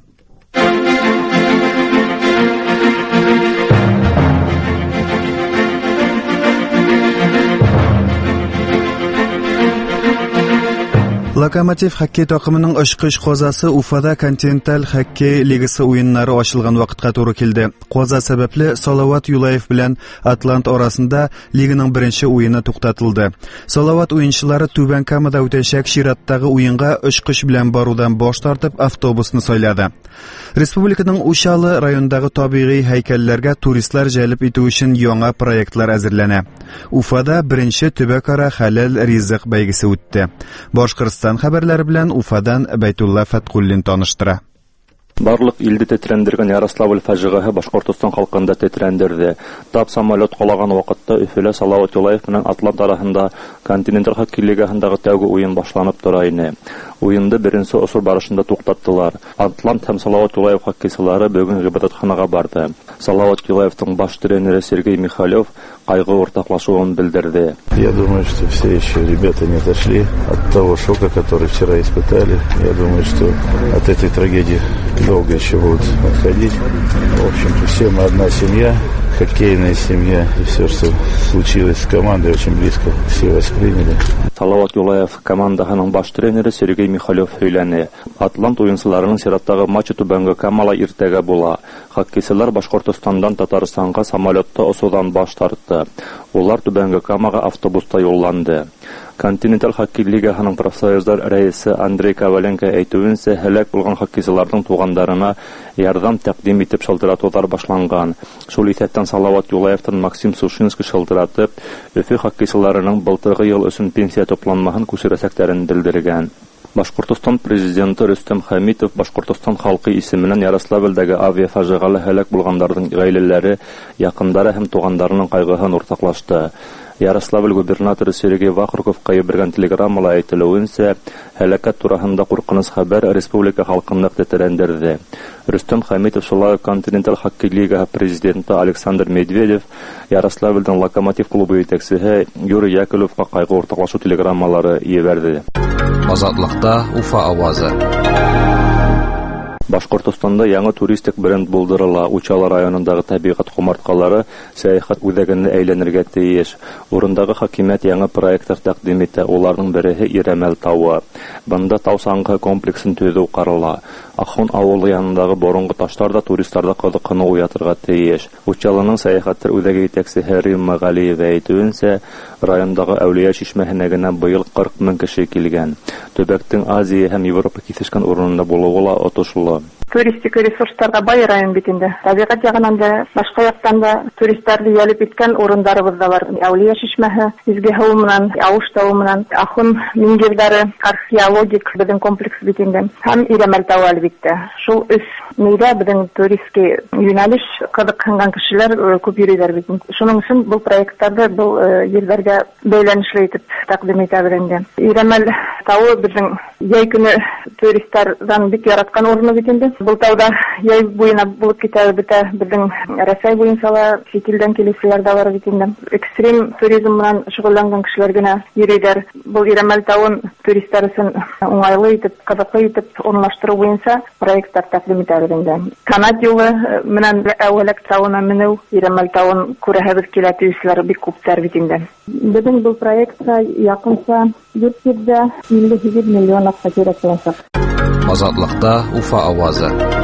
Локомотив хоккей такымының очкыч казасы Уфада Континенталь хоккей лигасы уеннары ачылган вакытка туры килде. Каза сәбәпле Салават Юлаев белән Атлант арасында лиганың беренче уены туктатылды. Салават уенчылары Түбән Камада үтәчәк чираттагы уенга очкыч белән барудан баш тартып автобусны сайлады. Республиканың Ушалы районындагы табигый һәйкәлләргә туристлар җәлеп итү өчен яңа проектлар әзерләнә. Уфада беренче төбәкара хәләл ризык бәйгесе үтте. Башкортстан хәбәрләре белән Уфадан Бәйтулла Фаткуллин таныштыра. Барлык илде тетрәндергән Ярославль фаҗигаһы Башкортстан халкында тетрәндерде. Тап самолет калаган вакытта Өфөлә Салават Юлаев белән Атлант арасында Континенталь хоккей лигасындагы тәүге уен башланып тора иде. Уенды беренче осыр барышында туктаттылар. Атлант һәм Салават Юлаев хоккейчылары бүген гыйбадәтханага барды. Салават Юлаевның баш тренеры Сергей Михалев кайгы уртаклашуын белдерде. Я думаю, что все еще ребята не отошли от того шока, который вчера испытали. Я думаю, что от этой трагедии долго еще будут отходить. В общем-то, все мы одна семья, хоккейная семья, и все, что случилось с командой, очень близко все восприняли. Салават Юлаев командаһының баш тренеры Сергей Михалев һөйләне. Атлант уенчыларының сираттагы матчы Түбәнге Камала иртәгә була. Хоккейчылар Башкортстандан Татарстанга самолетта осудан баш тартты. Улар Түбәнге Камага автобуста юлланды. Континенталь хоккей лигасының профсоюзлар рәисе Андрей Коваленко әйтүенчә, һәлак булган хоккейчыларның туганнарына ярдәм тәкъдим итеп шалтыратулар башланган. Шул исәптән Салават Юлаевтан Максим Сушинский шалтыратып, Өфө хоккейчыларының былтыргы ел өчен пенсия топланмаһын күчерәсәкләрен белдергән. Башкортстан президенты Рөстәм Хәмитов Башкортстан халкы исеменнән Ярославльдәге авиафаҗигалы һәлак булганнарның гаиләләре, якындары һәм туганнарының кайгыһын уртаклашты. Ярославль губернаторы Сергей Вахруковка ебергән телеграммала әйтелүенчә, һәлакәт тураһында куркыныч хәбәр республика халкын нык тетрәндерде. Рөстәм Хәмитов шулай Континенталь хоккей лигасы президенты Александр Медведев, Ярославльдән Локомотив клубы итәкчесе Юрий Яковлевка кайгы уртаклашу телеграммалары ебәрде. Азатлыкта Уфа авазы. Башкортостанда яңа туристик бренд булдырыла. Учалы районындагы табигать кумарткалары сәяхәт үзәгенә әйләнергә тиеш. Урындагы хакимият яңа проектлар тәкъдим итә. Уларның береһе Иремәл тауы. Бында тау саңгы комплексын төзү карала. Ахон авылы янындагы борынгы ташлар да туристларда кызыкны уятырга тиеш. Учалының сәяхәттер үзәге итәкчесе Римма Галиева әйтүенчә, райондагы Әүлия чишмәһенә генә быел кырык мең кеше килгән. Төбәктең Азия һәм Европа кисешкән урынында булуы ла отышлы. Туристик ресурстарга бай район бит инде. Табигать ягынан да, башка яктан да туристларны ялып иткән урыннарыбыз да бар. Әүлия чишмәһе, Изге һыу менән, Авыш тауы менән, Ахун миңгердәре археологик безнең комплекс бит инде. Һәм Иремәл тауы әлбиттә. Шул өс нидә безнең туристский юнәлеш кызыккан кешеләр күп йөриләр бит. Шуның өчен бу проектларда бу ерләргә бәйләнешле итеп тәкъдим итәбез инде. Иремәл тауы безнең яй көне туристлардан бик яраткан урыны бит инде. Бу тауда яй буена булып китә битә безнең Россия буенча ла фитилдән килүчеләр дә бар бит инде. Экстрим туризм белән шөгыльләнгән кешеләр генә йөриләр. Бу Иремәл тауын туристлар өчен уңайлы итеп, кызыклы итеп урнаштыру буенча проектлар тәкъдим итәбез инде. Канат юлы менән әүвәлек тауына менү, Иремәл тауын күрәһебез килә туристлар бик күптәр бит инде. Безнең бу проектка якынча йөз илле сигез миллион акча кирәк булачак. Азатлыкта Уфа авазы.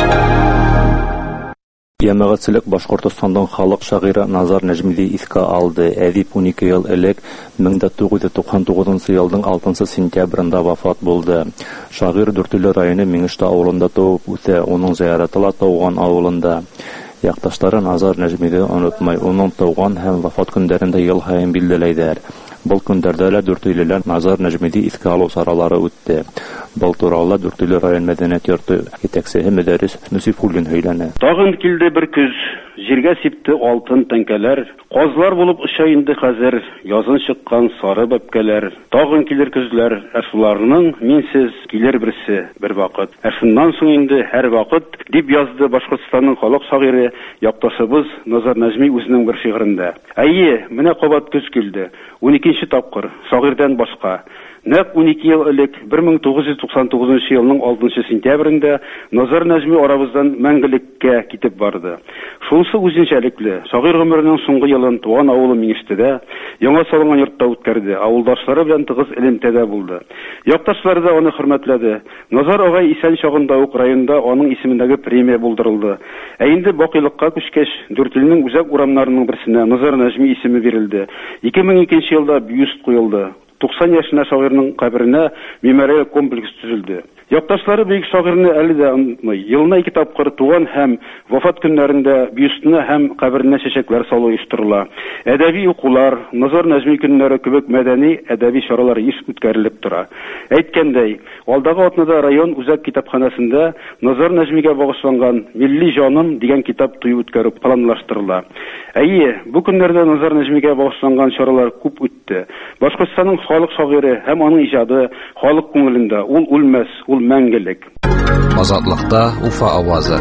Җәмәгатьчелек Башкортстанның халык шагыйре Назар Нәҗмиди искә алды. Әдип унике ел элек мең тугыз йөз туксан тугызынчы елның алтынчы сентябрендә вафат булды. Шагыйрь Дүртөйле районы Миңештә авылында туып үсә, уның зияраты ла Тауган авылында. Якташлары Назар Нәҗмиди онытмай, уның туган һәм вафат көндәрендә ел һайын билгеләйдер. Бұл көндәрдә лә Дүртөйлеләр Назар Нәҗмиди искә алу саралары үтте. Бұл туралы Дүртөйле район мәдәният йорты итәкчесе Мөдәррис Нусифуллин һөйләнә. Тагын килде бер көз, җиргә сипте алтын тәңкәләр, казлар булып оча инде хәзер, язын чыккан сары бәбкәләр. Тагын килер көзләр, әшуларның минсез килер берсе бер вакыт. Әшуннан соң инде һәр вакыт дип язды Башкортстанның халык шагыйре якташыбыз Назар Нәҗми үзенең бер шигырендә. Әйе, менә кабат көз килде. уникенче тапкыр шагыйрьдән башка. Нәкъ унике ел элек бер мең тугыз йөз туксан тугызынчы елның алтынчы сентябрендә Назар Нәҗми арабыздан мәңгелеккә китеп барды. Шунысы үзенчәлекле. Шагыйрь гомеренең соңгы елын туган авылы Миңештедә, яңа салынган йортта үткәрде. Авылдашлары белән тыгыз элемтәдә булды. Якташлары да аны хөрмәтләде. Назар агай исән чагында ук районда аның исемендәге премия булдырылды. Ә инде бакыйлыкка күчкәч, Дүртөйлнең үзәк урамнарының берсенә Назар Нәҗми исеме бирелде. ике мең икенче елда бюст куелды. туксан яшьлек шагыйрьнең каберенә мемориаль комплекс төзелде. Якташлары бөек шагыйрьне әле дә онытмый. Елына ике тапкыр туган һәм вафат көннәрендә бюстына һәм каберенә чәчәкләр салу оештырыла. Әдәби укулар, Назар Нәҗми көннәре кебек мәдәни әдәби чаралар еш үткәрелеп тора. Әйткәндәй, алдагы атнада район үзәк китапханәсендә Назар Нәҗмигә багышланган Милли җаным дигән китап туй үткәрү планлаштырыла. Әйе, бу көннәрдә Назар Нәҗмигә багышланган чаралар күп үтте. Башкортстанның халык шагыйре һәм аның иҗады халык күңелендә, ул үлмәс, ул мәңгелек. Азатлыкта Уфа авазы.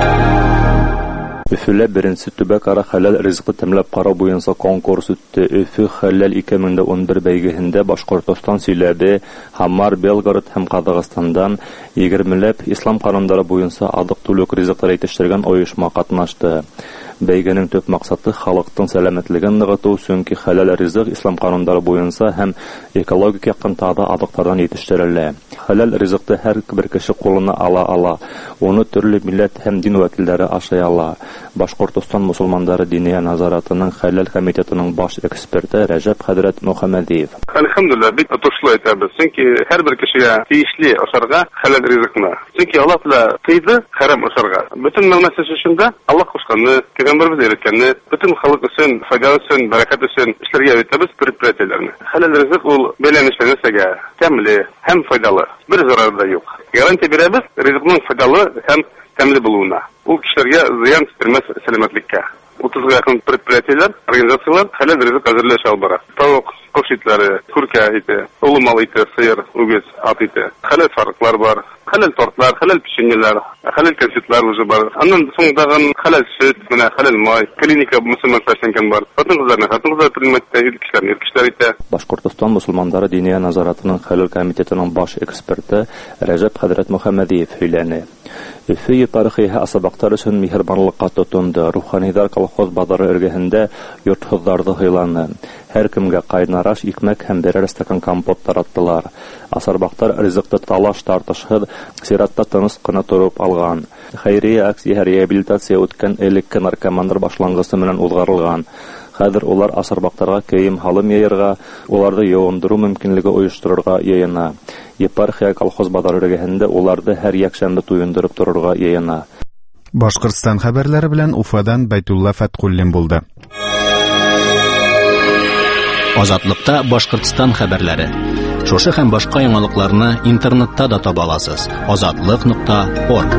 Өфөлә беренче төбәк-ара хәләл ризыкны тәмләп карау буенча конкурс үтте. Өфө хәләл ике мең унбер бәйгеһендә Башкортстан, Сөйләбе, Хамар, Белгород һәм Казакъстандан егермеләп ислам кануннары буенча адык-түлек ризыклары итештергән оешма катнашты. Бәйгенең төп максаты халыктың сәламәтлеген ныгыту, чөнки хәләл ризык ислам кануннары буенча һәм экологик якынтада адыктардан итештерелә. Хәләл ризыкны һәр бер кеше кулына ала ала. Уны төрле милләт һәм дин вәкилләре ашый ала. Башкортстан мусулманнары диния назаратының хәләл комитетының баш эксперты Рәҗәп Хәдрәт Мөхәммәдиев. Алхамдулилла, бик отышлы әйтәбез. Чөнки һәр бер кешегә тиешле ашарга хәләл ризыкны. Чөнки Аллаһ Тәала тыйды хәрам ашарга. Бөтен мәгънәсе шунда, Аллаһ кушканны, Пәйгамбәрбез өйрәткәнне, бөтен халык өчен, файда өчен, бәрәкәт өчен эшләргә өйрәтәбез предприятиеләрне. Хәләл ризык ул бәйләнешләргә тәмле һәм файдалы. Бер зарары да юк. Гарантия бирәбез ризыкның файдалы һәм тәмле булуына. Ул кешеләргә зыян китермәс сәламәтлеккә. утызга якын предприятиеләр, организациялар хәләл ризык әзерләшә алып бара. Тавык, кош итләре, күркә ите, улы мал ите, сыер, үгез, ат ите. Хәләл сарыклар бар, хәләл тортлар, хәләл печеньеләр, хәләл конфетлар уже бар. Аннан соң дагы хәләл сөт, менә хәләл май, клиника мусульман фәшләнгән бар. Хатын-кызларны хатын-кызлар предметта кешеләрне кешеләр ите. Башкортстан мусулманнары диния назаратының хәләл комитетының баш эксперты Рәҗәп Хәдрәт Мөхәммәдиев һөйләнә. Өфе тарихи асабактар өчен миһербанлыкка тотынды. Руханидар колхоз базары эргәһендә йортһызларны һыйланы. Һәр кемгә кайнараш икмәк һәм берәр стакан компот тараттылар. Асарбактар ризыкты талаш тартышһыз сиратта тыныс кына торып алган. Хәйрия акция реабилитация үткән элекке наркомандар башлангысы менән узгарылган. Хәзер улар асарбактарга кием халым яйырга, уларды юындыру мөмкинлеге оештырырга яена. Епархия колхоз базары эргәһендә уларды һәр якшәмбе туендырып торырга яена. Башкортстан хәбәрләре белән Уфадан Байтулла Фаткуллин булды. Азатлыкта Башкортстан хәбәрләре. Шушы һәм башка яңалыкларны интернетта да таба аласыз. азатлык нокта орг.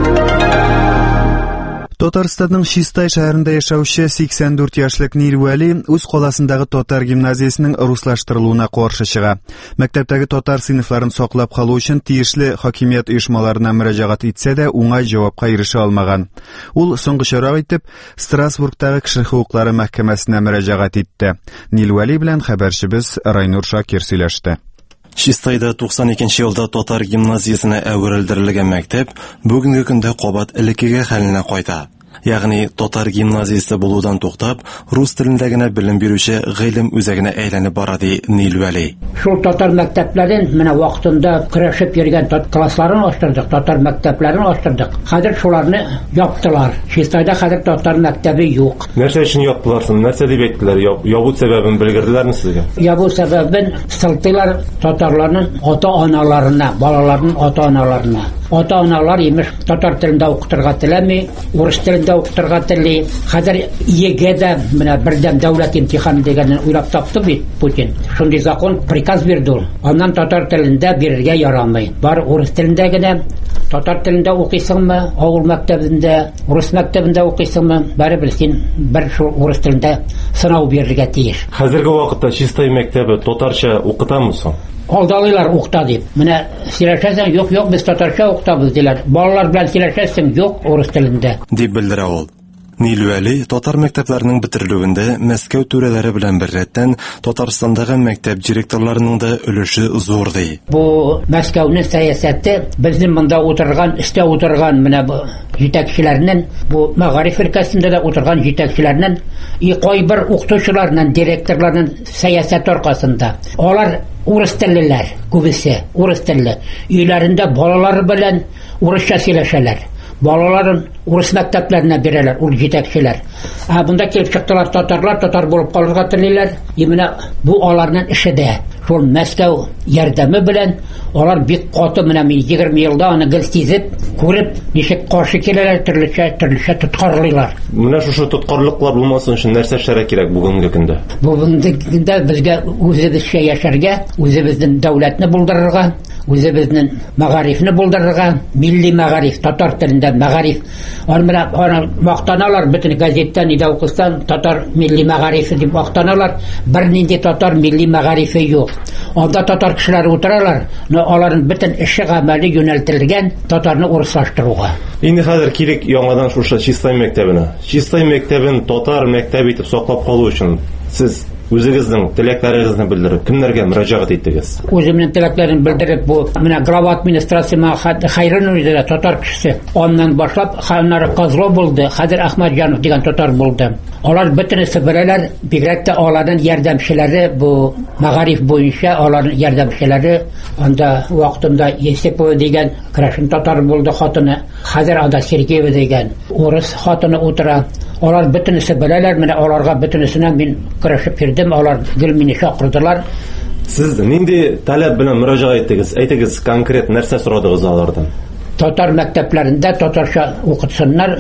Татарстанның Чистай шәһәрендә яшәүче сиксән дүрт яшьлек Нилвәли үз каласындагы татар гимназиясенең руслаштырылуына каршы чыга. Мәктәптәге татар сыйныфларын саклап калу өчен тиешле хакимият оешмаларына мөрәҗәгать итсә дә, уңай җавапка ирешә алмаган. Ул соңгы чарак итеп Страсбургтагы кеше хукуклары мәхкәмәсенә мөрәҗәгать итте. Нилвәли белән хәбәрчебез Райнур Шакир сөйләште. Чистайда туксан икенче елда татар гимназиясенә әверелдерелгән мәктәп бүгенге көндә кабат элеккеге хәленә кайта. Ягъни татар гимназиясе булудан туктап, рус телендә генә белем бирүче гыйлем үзәгенә әйләнеп бара ди Нилвәли. Шул татар мәктәпләрен менә вакытында көрәшеп йөргән татар классларын ачтырдык, татар мәктәпләрен ачтырдык. Хәзер шуларны яптылар. Чистайда хәзер татар мәктәбе юк. Нәрсә өчен яптылар соң? Нәрсә дип әйттеләр? Ябу сәбәбен белгерделәрме сезгә? Ябу сәбәбен сылтыйлар татарларның ата-аналарына, балаларның ата-аналарына. Ата-аналар имеш татар телендә укытырга теләми, урыс телендә укытырга тели. Хәзер егедә менә бердәм дәүләт имтиханы дигәнне уйлап тапты бит Путин. Шундый закон, приказ бирде ул. Аннан татар телендә бирергә ярамый. Бар урыс телендә генә. Татар телендә укыйсыңмы, авыл мәктәбендә, урыс мәктәбендә укыйсыңмы, барыбер син бер шул урыс телендә сынау бирергә тиеш. Хәзерге вакытта Чистай мәктәбе татарча укытамы соң? Алдалыйлар укыта дип. Менә сөйләшәсең, юк, юк, без татарча укытабыз диләр. Балалар белән сөйләшәсең, юк, урыс телендә. Дип белдерә ул. Нилвәли татар мәктәпләренең бетерелүендә Мәскәү түрәләре белән беррәттән Татарстандагы мәктәп директорларының да өлеше зур ди. Бу Мәскәүнең сәясәте безнең монда утырган, истә утырган менә бу җитәкчеләрнең, бу мәгариф өлкәсендә дә утырган җитәкчеләрнең и кайбер укытучыларның, директорларның сәясәт аркасында. Алар урыс теллеләр, күбесе урыс телле. Өйләрендә балалары белән урысча сөйләшәләр. Балаларын урыс мәктәпләренә бирәләр, ул җитәкчеләр. Ә монда килеп чыктылар татарлар, татар булып калырга телиләр. И менә бу аларның эше дә. Шул Мәскәү ярдәме белән алар бик каты менә мин егерме елда аны гел сизеп, күреп, ничек каршы киләләр, төрлечә, төрлечә тоткарлыйлар. Менә шушы тоткарлыклар булмасын өчен нәрсә эшләргә кирәк бүгенге көндә? Бүгенге көндә безгә үзебезчә яшәргә, үзебезнең дәүләтне булдырырга, үзебезнең мәгарифне булдырырга, милли мәгариф, татар телендә мәгариф. Аны аны мактаналар, бөтен газеттә нидә укысаң, татар милли мәгарифе дип мактаналар. Бер нинди татар милли мәгарифе юк. Анда татар кешеләре утыралар, но аларның бөтен эше гамәли юнәлтелгән татарны урыслаштыруга. Инде хәзер кирәк яңадан шушы Чистай мәктәбенә. Чистай мәктәбен татар мәктәбе итеп саклап калу өчен сез үзегезнең теләкләрегезне белдереп, кемнәргә мөрәҗәгать иттегез? Үземнең теләкләрен белдереп, бу менә глава администрациясенә Хайрын үзе татар кешесе. Аннан башлап хәннәре Казло булды, хәзер Әхмәтҗанов дигән татар булды. Алар бөтенесе беләләр, бигрәк тә аларның ярдәмчеләре, бу мәгариф буенча аларның ярдәмчеләре, анда вакытында Есепова дигән Крашин татар булды хатыны, хәзер анда Сергеева дигән урыс хатыны утыра. Алар бөтенесе беләләр, менә аларга бөтенесенә мин көрәшеп йөрдем, алар гел мине чакырдылар. Сез нинди таләп белән мөрәҗәгать иттегез? Әйтегез, конкрет нәрсә сорадыгыз алардан? Татар мәктәпләрендә татарча укытсыннар.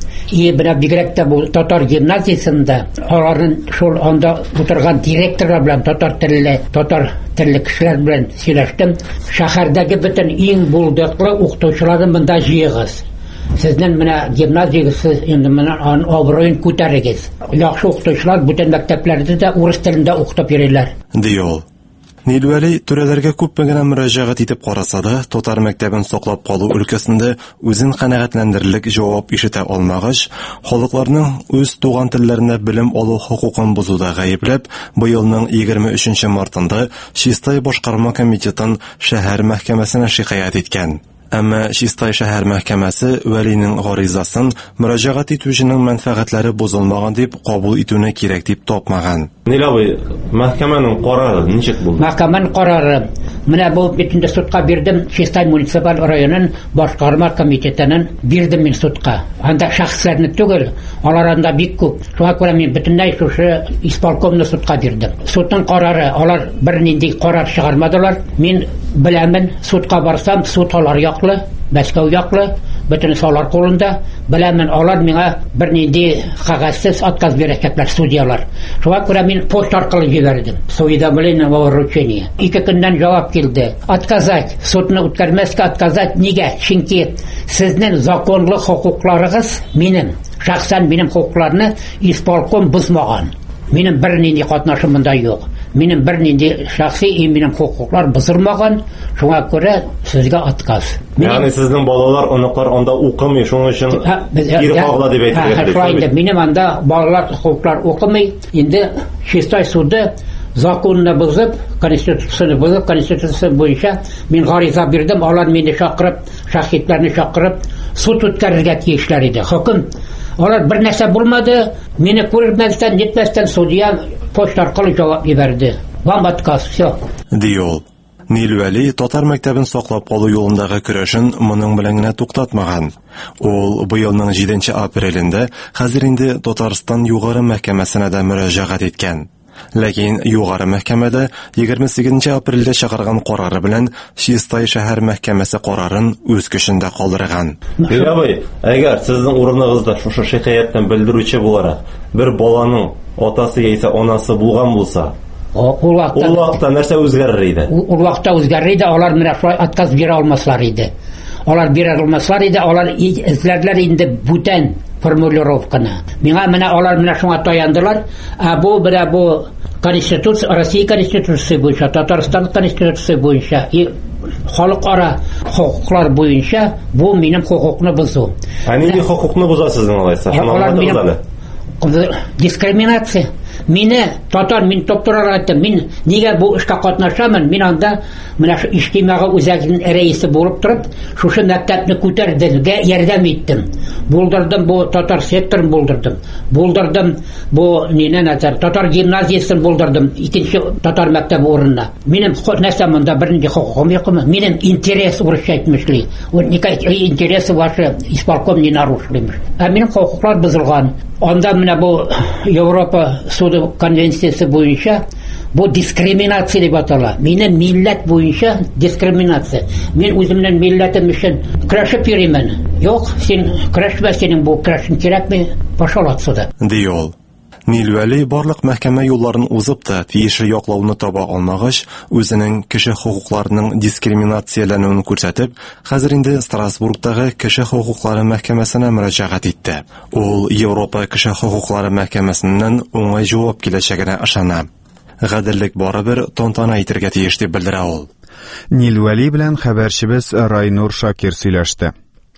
И менә бигрәк тә бу татар гимназиясендә аларның шул анда утырган директорлар белән татар телле, татар телле кешеләр белән сөйләштем. Шәһәрдәге бөтен иң булдыклы укытучыларны монда җыегыз. Сезнең менә гимназиягыз инде менә ан абруен күтәрегез. Яхшы укытучылар бүтән мәктәпләрдә дә урыс телендә укытып йөриләр. Ди ул. Нилвәли түрәләргә күпме генә мөрәҗәгать итеп караса да, татар мәктәбен саклап калу өлкәсендә үзен канәгатьләндерерлек җавап ишетә алмагач, халыкларның үз туган телләрендә белем алу хокукын бузуда гаепләп, быелның егерме өченче мартында Чистай башкарма комитетын шәһәр мәхкәмәсенә шикаят иткән. Әмма Чистай шәһәр мәхкәмәсе вәлинең гаризасын мөрәҗәгать итүченең мәнфәгатьләре бозылмаган дип кабул итүне кирәк дип тапмаган. Нилабый, мәхкәмәнең карары ничек булды? Мәхкәмәнең карары менә бу битендә судка бирдем, Чистай муниципаль районын башкарма комитетының бирдем мин судка. Анда шәхесләрне түгел, алар анда бик күп. Шуңа күрә мин бөтенләй шушы исполкомны судка бирдем. Судның карары, алар бернинди карар чыгармадылар. Мин беләмен, судка барсам, суд алар яклы, Мәскәү яклы, бөтен салар кулында, беләмен, алар миңа бернинди кагазсыз отказ бирәчәкләр судьялар. Шуңа күрә мин почта аркылы җибәрдем. С уведомлением о вручении. Ике көннән җавап килде. Отказать, судны үткәрмәскә отказать. Нигә? Чөнки сезнең законлы хокукларыгыз минем, шәхсән минем хокукларны исполком бозмаган. Минем бернинди катнашым монда юк. Минем бернинди шәхси и минем хокуклар бозылмаган. Шуңа күрә сезгә отказ. Ягъни сезнең балалар, оныклар анда укымый, шуның өчен кире кагыла дип әйтәләр. Минем анда балалар, хокуклар укымый. Инде Чистай суды законны бозып, конституцияны бозып, конституция буенча мин гариза бирдем, алар мине чакырып, шаһитларны чакырып, суд үткәрергә тиешләр иде. Хөкем алар бер нәрсә булмады, мине күрмәстән, нитмәстән судья почта аркылы җавап җибәрде. Вам отказ, все. Диол. Нилвәли татар мәктәбен саклап калу юлындагы көрәшен моның белән генә туктатмаган. Ул быелның җиденче апрелендә хәзер инде Татарстан югары мәхкәмәсенә дә мөрәҗәгать иткән. Ләкин югары мәхкәмәдә егерме сигезенче апрельдә чыгарган карары белән Чистай шәһәр мәхкәмәсе карарын үз көчендә калдырган. Билабый, әгәр сезнең урыныгызда шушы шикаяттан белдерүче буларак бер баланың атасы яисә анасы булган булса, ул вакытта нәрсә үзгәрер иде? Ул вакытта үзгәрер иде, алар менә шулай отказ бирә алмаслар иде. Алар бирә алмаслар иде, алар эзләрләр инде бүтән формулировканы. Миңа менә алар менә шуңа таяндылар. А бу бирә бу Конституция, Россия Конституциясе буенча, Татарстан Конституциясе буенча и халыкара хокуклар буенча бу минем хокукны бозу. А нинди хокукны бозасызың алайса? Шуны дискриминация. Мине татар, мин топтырар айттым. Мин нигә бу эшкә катнашамын? Мин анда менә шу иҗтимагый үзәгенең рәисе булып торып, шушы мәктәпне күтәрдергә ярдәм иттем. Булдырдым бу татар секторын булдырдым. Булдырдым бу нене назар татар гимназиясын булдырдым. Икенче татар мәктәбе урынына. Минем нәрсә монда бернинди хокукым юкмы? Минем интерес урысча әйтмешли. Вот никакие интересы ваши исполком не нарушили. А минем хокуклар бозылган. Анда менә бу Европа суды конвенциясы буенча бу дискриминация дип атала. Минем милләт буенча дискриминация. Мин үземнең милләтем өчен көрәшеп йөрим. Юк, син көрәшмә, синең бу көрәшең кирәкми, пошалат суда. Диол. Нилвәли барлык мәхкәмә юлларын узып та тиешле яклауны таба алмагач, үзенең кеше хокукларының дискриминацияләнүен күрсәтеп, хәзер инде Страсбургтагы кеше хокуклары мәхкәмәсенә мөрәҗәгать итте. Ул Европа кеше хокуклары мәхкәмәсеннән уңай җавап киләчәгенә ышана. Гаделлек барыбер тантана итәргә тиеш дип белдерә ул. Нилвәли белән хәбәрчебез Райнур Шакир сөйләште.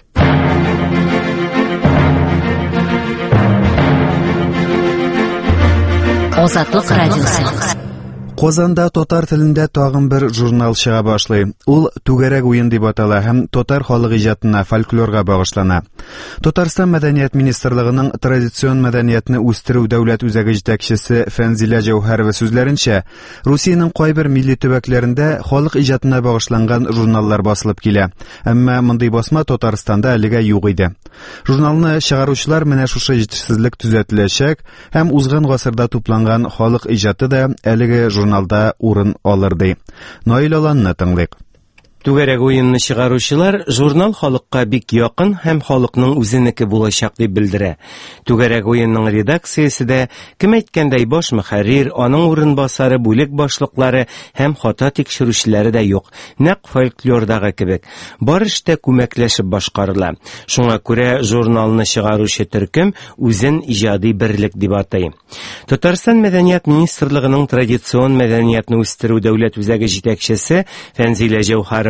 Азатлык радиосы. Казанда татар телендә тагын бер журнал чыга башлый. Ул Түгәрәк уен дип атала һәм татар халык иҗатына, фольклорга багышлана. Татарстан мәдәният министрлыгының традицион мәдәниятне үстерү дәүләт үзәге җитәкчесе Фәнзилә Җәүһәрова сүзләренчә, Русиянең кайбер милли төбәкләрендә халык иҗатына багышланган журналлар басылып килә. Әмма мондый басма Татарстанда әлегә юк иде. Журналны чыгаручылар менә шушы җитешсезлек төзәтеләчәк һәм узган гасырда тупланган халык иҗаты да әлеге журналда урын алыр ди. Наил Аланны тыңлыйк. Түгәрәк уенны чыгаручылар журнал халыкка бик якын һәм халыкның үзенеке булачак дип белдерә. Түгәрәк уенның редакциясе дә кем әйткәндәй баш мөхәррир, аның урынбасары, бүлек башлыклары һәм хата тикшерүчеләре дә юк. Нәкъ фольклордагы кебек. Бар эштә күмәкләшеп башкарыла. Шуңа күрә журналны чыгаручы төркем үзен иҗади берлек дип атай. Татарстан мәдәният министрлыгының традицион мәдәниятне үстерү дәүләт үзәге җитәкчесе Фәнзилә Җәүһәрова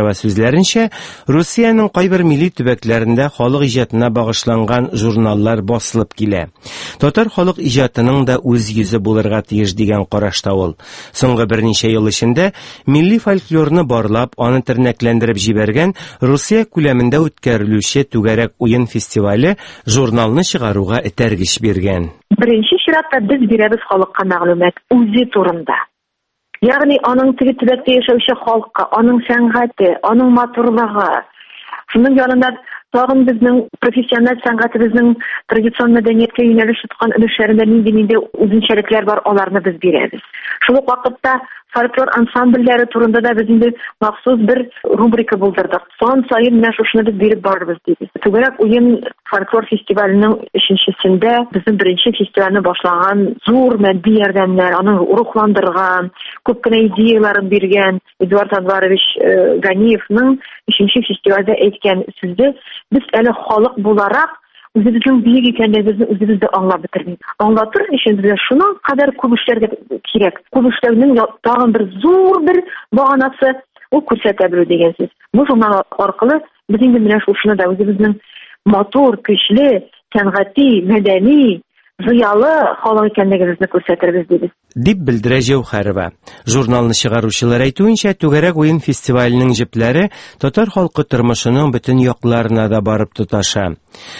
Захирова сүзләренчә, Русиянең кайбер милли төбәкләрендә халык иҗатына багышланган журналлар басылып килә. Татар халык иҗатының да үз йөзе булырга тиеш дигән карашта ул. Соңгы берничә ел эчендә милли фольклорны барлап, аны тернәкләндереп җибәргән Русия күләмендә үткәрелүче түгәрәк уен фестивале журналны чыгаруга этәргеч биргән. Беренче чиратта без бирәбез халыкка мәгълүмат үзе турында. Ягъни аның теге төбәктә яшәүче халыкка, аның сәнгате, аның матурлыгы, шуның янында тагын безнең профессиональ сәнгатебезнең традицион мәдәнияткә юнәлеш тоткан өлешләрендә нинди-нинди үзенчәлекләр бар, аларны без бирәбез. Шул ук вакытта фольклор ансамбльләре турында да без инде махсус бер рубрика булдырдык. Сан сайын менә шушыны без биреп барабыз дибез. Түгәрәк уен фольклор фестиваленең өченчесендә безнең беренче фестивальне башлаган зур матди ярдәмнәр, аның рухландырган, күп кенә идеяларын биргән Эдуард Анварович Ганиевның өченче фестивальдә әйткән сүзе, без әле халык буларак үзебезнең биек икәнлегебезне үзебез аңлап бетермибез. Аңлатыр өчен безгә шуның кадәр күп эшләргә кирәк. Күп эшләрнең тагын бер зур бер баганасы ул күрсәтә белү дигән сүз. Бу журнал аркылы без инде менә шушыны да үзебезнең матур, көчле, сәнгати, мәдәни, зыялы халык икәнлегебезне күрсәтербез дибез. Дип белдерә Җәүһәрова. Журналны чыгаручылар әйтүенчә, түгәрәк уен фестиваленең җепләре татар халкы тормышының бөтен якларына да барып тоташа.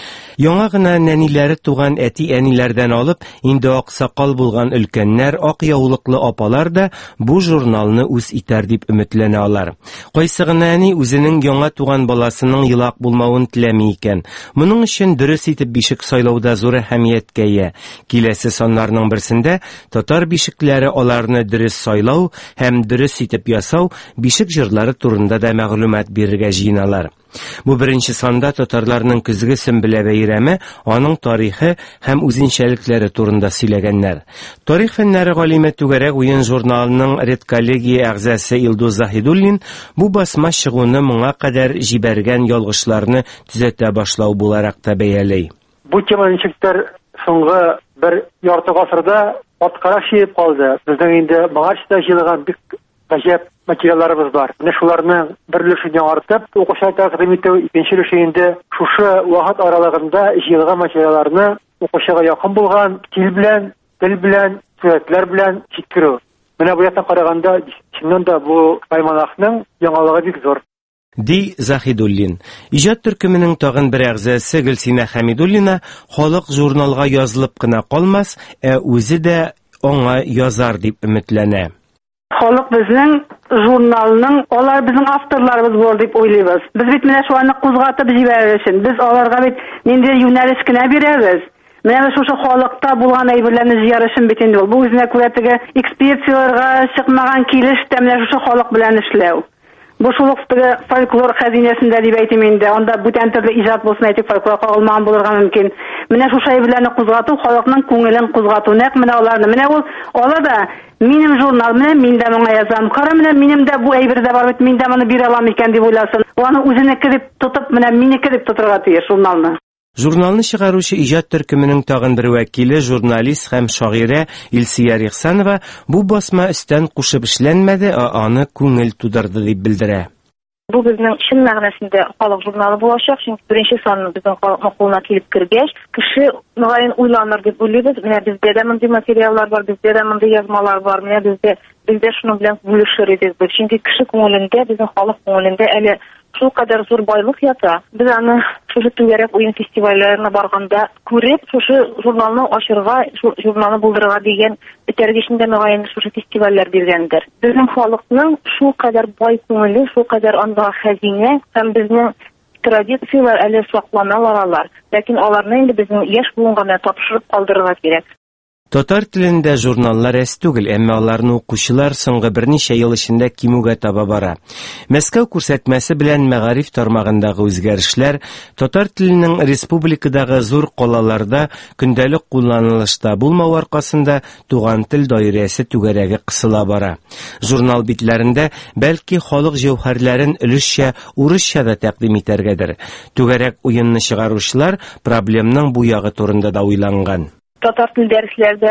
Яңа гына нәниләре туган әти-әниләрдән алып, инде ак сакал булган өлкәннәр, ак яулыклы апалар да бу журналны үз итәр дип өметләнә алар. Кайсы гына әни үзенең яңа туган баласының елак булмавын теләми икән. Моның өчен дөрес итеп бишек сайлауда зур әһәмияткә ия. Киләсе саннарның берсендә татар бишекләре аларны дөрес сайлау һәм дөрес итеп ясау бишек җырлары турында да мәгълүмат бирергә җыеналар. Бу беренче санда татарларның көзге сөмбелә бәйрәме, аның тарихы һәм үзенчәлекләре турында сөйләгәннәр. Тарих фәннәре галиме түгәрәк уен журналының редколлегия әгъзасы Илдус Заһидуллин бу басма чыгуны моңа кадәр җибәргән ялгышларны төзәтә башлау буларак та бәяләй. Бу тема ничектер соңгы бер ярты гасырда аткара чыгып калды. Безнең инде багачта җыелган бик гаҗәп материалларыбыз бар. Менә шуларның бер өлешен яңартып, укучыларга тәкъдим итү, икенче өлеше инде шушы вакыт аралыгында җыелган материалларны укучыга якын булган тил белән, тел белән, сүрәтләр белән җиткерү. Менә бу яктан караганда, чыннан да бу айманахның яңалыгы бик зур. Ди Заһидуллин. Иҗат төркеменең тагын бер әгъзасы Гөлсинә Хәмидуллина халык журналга язылып кына калмас, ә үзе дә аңа язар дип өметләнә. Халык безнең журналның, алар безнең авторларыбыз булыр дип уйлыйбыз. Без бит менә шуны кузгатып җибәрер өчен, без аларга бит нинди юнәлеш кенә бирәбез. Менә шушы халыкта булган әйберләрне җыяр өчен бит инде ул. Бу үзенә күрә теге экспедицияләргә чыкмаган килеш тә менә шушы халык белән эшләү. Бу шул теге фольклор хәзинәсендә дип әйтим инде. Анда бүтән төрле иҗат булсын, әйтик, фольклор кагылмаган булырга мөмкин. Менә шушы әйберләрне кузгату, халыкның күңелен кузгату, нәкъ менә аларны. Менә ул ала да минем журнал менә, мин дә моңа язам. Кара менә минем дә бу әйбер дә бар бит, мин дә моны бирә алам икән дип уйласын. Аны үзенеке дип тотып, менә минеке дип тотырга тиеш журналны. Журналны чыгаручы иҗат төркеменең тагын бер вәкиле, журналист һәм шагыйрә Илсия Рихсанова бу басма өстән кушып эшләнмәде, аны күңел тудырды дип белдерә. Бу безнең чын мәгънәсендә халык журналы булачак, чөнки беренче санны безнең халык кулына килеп кергәч, кеше ногаен уйланыр дип уйлыйбыз. Менә бездә дә мондый материаллар бар, бездә дә мондый язмалар бар, менә бездә бездә шуның белән бүлешер идек. Чөнки кеше күңелендә, безнең халык күңелендә әле шул кадәр зур байлык ята. Без аны шушы түгәрәк уен фестивальләренә барганда күреп, шушы журналны ачырга, журналны булдырырга дигән этәргечендә ногаен шушы фестивальләр биргәндер. Безнең халыкның шул кадәр бай күңеле, шул кадәр анда хәзинә һәм безнең традициялар әле сакланалар алар. Ләкин аларны инде безнең яшь буынга тапшырып калдырырга кирәк. Татар телендә журналлар әз түгел, әмма аларны укучылар соңгы берничә ел эчендә кимүгә таба бара. Мәскәү күрсәтмәсе белән мәгариф тармагындагы үзгәрешләр татар теленең республикадагы зур калаларда көндәлек кулланылышта булмау аркасында туган тел даирәсе түгәрәге кысыла бара. Журнал битләрендә бәлки халык җәүһәрләрен өлешчә, урысча да тәкъдим итәргәдер. Түгәрәк уенны чыгаручылар проблемның бу ягы турында да уйланган. Татар тел дәресләрдә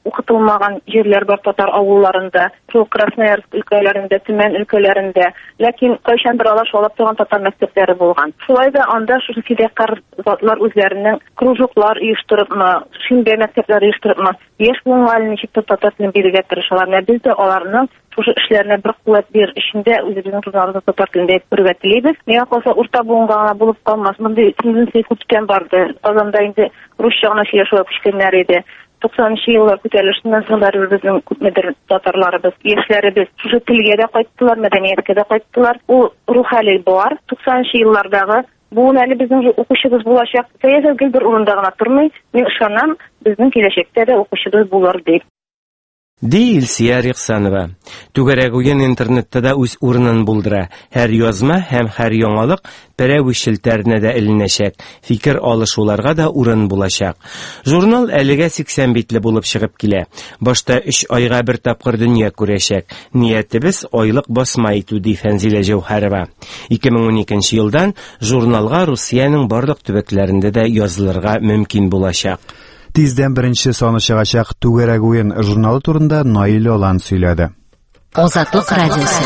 укытылмаган җирләр бар татар авылларында, шул Красноярск өлкәләрендә, Төмән өлкәләрендә, ләкин кайчандыр алар шулап торган татар мәктәпләре булган. Шулай да анда шушы фидакар затлар үзләренең кружоклар оештырып, шимбә мәктәпләре оештырып, яшь буынга ничек татар телен бирергә тырышалар. Без дә аларның шушы эшләренә бер куәт бир эчендә үзебезнең журналыбызны татар телендә күрергә телибез. Миңа калса урта буынга булып калмас. Мондый тенденция күптән барды. Казанда инде русча гына сөйләшү күчкәннәр иде. туксанынчы еллар күтәрелешеннән соң да безнең күпмедер татарларыбыз, яшьләребез шушы телгә дә кайттылар, мәдәнияткә дә кайттылар. Ул рух хәле бар. туксанынчы еллардагы бу әле безнең укучыбыз булачак. Сәясәт гел бер урында гына тормый. Мин ышанам, безнең киләчәктә дә укучыбыз булыр дип. Ди Илсия Рихсанова. Түгәрәк уен интернетта да үз урынын булдыра. Һәр язма һәм һәр яңалык берәү челтәренә дә эленәчәк. Фикер алышуларга да урын булачак. Журнал әлегә сиксән битле булып чыгып килә. Башта өч айга бер тапкыр дөнья күрәчәк. Ниятебез айлык басма итү ди Фәнзилә Җәүһәрова. ике мең уникенче елдан журналга Русиянең барлык төбәкләрендә дә язылырга мөмкин булачак. Тиздән беренче саны чыгачак Түгәрәк уен журналы турында Наил Олан сөйләде. Азатлык радиосы.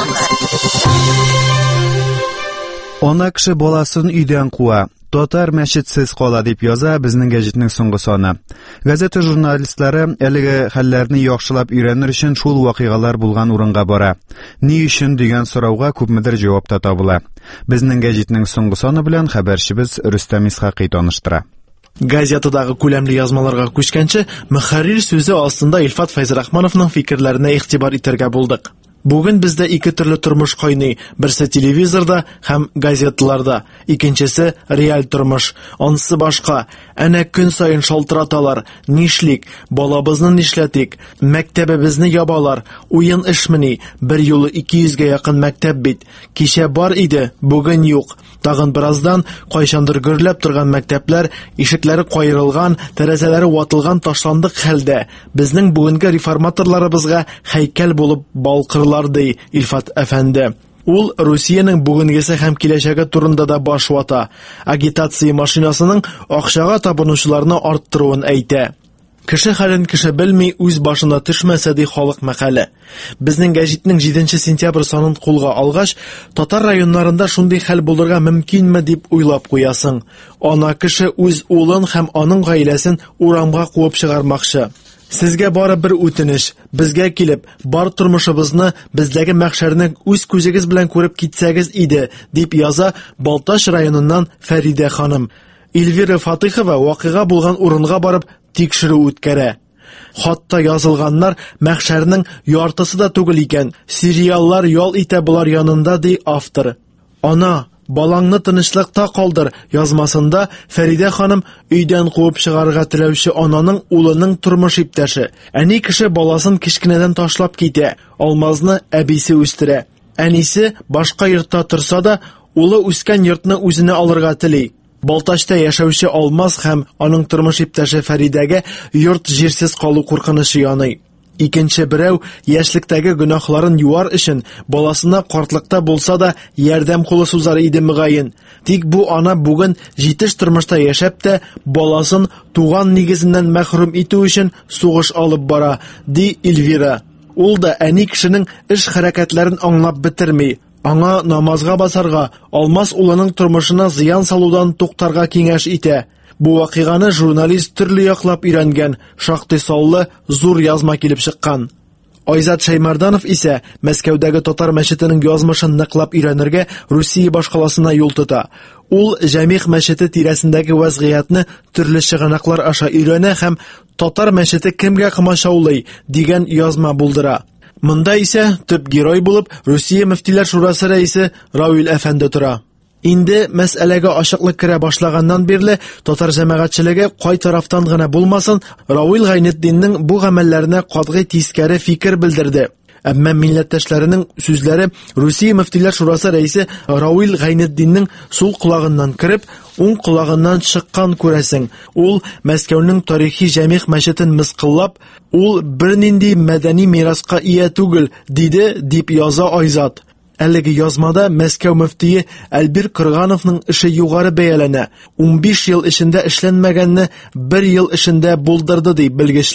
Ана кеше баласын өйдән куа, татар мәчетсез кала дип яза безнең гәҗитнең соңгы саны. Газета журналистлары әлеге хәлләрне яхшылап өйрәнер өчен шул вакыйгалар булган урынга бара. Ни өчен дигән сорауга күпмедер җавап та табыла. Безнең гәҗитнең соңгы саны белән хәбәрчебез Рөстәм Исхакый таныштыра. Газетадагы күләмле язмаларга күчкәнче, мөхәррир сүзе астында Илфат Фәйзрахмановның фикерләренә игътибар итәргә булдык. Бүген бездә ике төрле тормыш кайный. Берсе телевизорда һәм газеталарда, икенчесе реаль тормыш. Анысы башка. Әнә көн сайын шалтыраталар. Нишлик? Балабызны нишләтик? Мәктәбебезне ябалар. Уен эшмени? Бер юлы ике йөзгә якын мәктәп бит. Кичә бар иде, бүген юк. Тагын бераздан кайчандыр гөрләп торган мәктәпләр, ишекләре кайрылган, тәрәзәләре ватылган ташландык хәлдә. Безнең бүгенге реформаторларыбызга һәйкәл булып балкырлар ди Илфат әфәнде. Ул Русиянең бүгенгесе һәм киләчәге турында да баш вата. Агитация машинасының акчага табынучыларны арттыруын әйтә. Кеше хәлен кеше белми, үз башына төшмәсә ди халык мәкале. Безнең гәҗитнең җиденче сентябрь санын кулга алгач, татар районнарында шундый хәл булырга мөмкинме дип уйлап куясың. Ана кеше үз улын һәм аның гаиләсен урамга куып чыгармакчы. Сезгә бары бер үтенеш, безгә килеп, бар тормышыбызны, бездәге мәхшәрне үз күзегез белән күреп китсәгез иде, дип яза Балташ районыннан Фәридә ханым. Эльвира Фатыйхова вакыйга булган урынга барып тикшерү үткәрә. Хатта язылганнар мәхшәрнең яртысы да түгел икән. Сериаллар ял итә булар янында ди автор. Ана, балаңны тынычлыкта калдыр язмасында Фәридә ханым өйдән куып чыгарга теләүче ананың улының тормыш иптәше. Әни кеше баласын кичкенәдән ташлап китә. Алмазны әбисе үстерә. Әнисе башка йортта торса да, улы үскән йортны үзенә алырга тели. Балташта яшәүче Алмаз һәм аның тормыш иптәше Фәридәгә йорт җирсез калу куркынышы яный. Икенче берәү яшьлектәге гөнаһларын юар өчен баласына картлыкта булса да ярдәм кулы сузар иде мөгаен. Тик бу ана бүген җитеш тормышта яшәп тә баласын туган нигезеннән мәхрүм итү өчен сугыш алып бара, ди Эльвира. Ул да әни кешенең эш хәрәкәтләрен аңлап бетерми. Аңа намазга басарга, Алмаз улының тормышына зыян салудан туктарга киңәш итә. Бу вакыйганы журналист төрле яклап өйрәнгән, шактый саллы, зур язма килеп чыккан. Айзат Шаймарданов исә Мәскәүдәге татар мәчетенең язмышын ныклап өйрәнергә Русия башкаласына юл тота. Ул Җәмигъ мәчете тирәсендәге вазгыятны төрле чыганаклар аша өйрәнә һәм татар мәчете кемгә комачаулый дигән язма булдыра. Монда исә төп герой булып Русия мөфтиләр шурасы рәисе Рауил әфәнде тора. Инде мәсьәләгә ачыклык керә башлаганнан бирле татар җәмәгатьчелеге кай тарафтан гына булмасын, Рауил Гайнетдиннең бу гамәлләренә катгый тискәре фикер белдерде. Әмма милләттәшләренең сүзләре Русия мөфтиләр шурасы рәисе Рауил Гайнетдиннең сул колагыннан кирип, уң колагыннан чыккан күрәсең. Ул Мәскәүнең тарихи Җәмигъ мәчетен мыскыллап, ул бернинди мәдәни мираска ия түгел, диде дип яза Айзат. Әлеге язмада Мәскәү мөфтие Әлбир Кыргановның эше югары бәяләнә. унбиш ел эчендә эшләнмәгәнне бер ел эчендә булдырды ди белгечләр.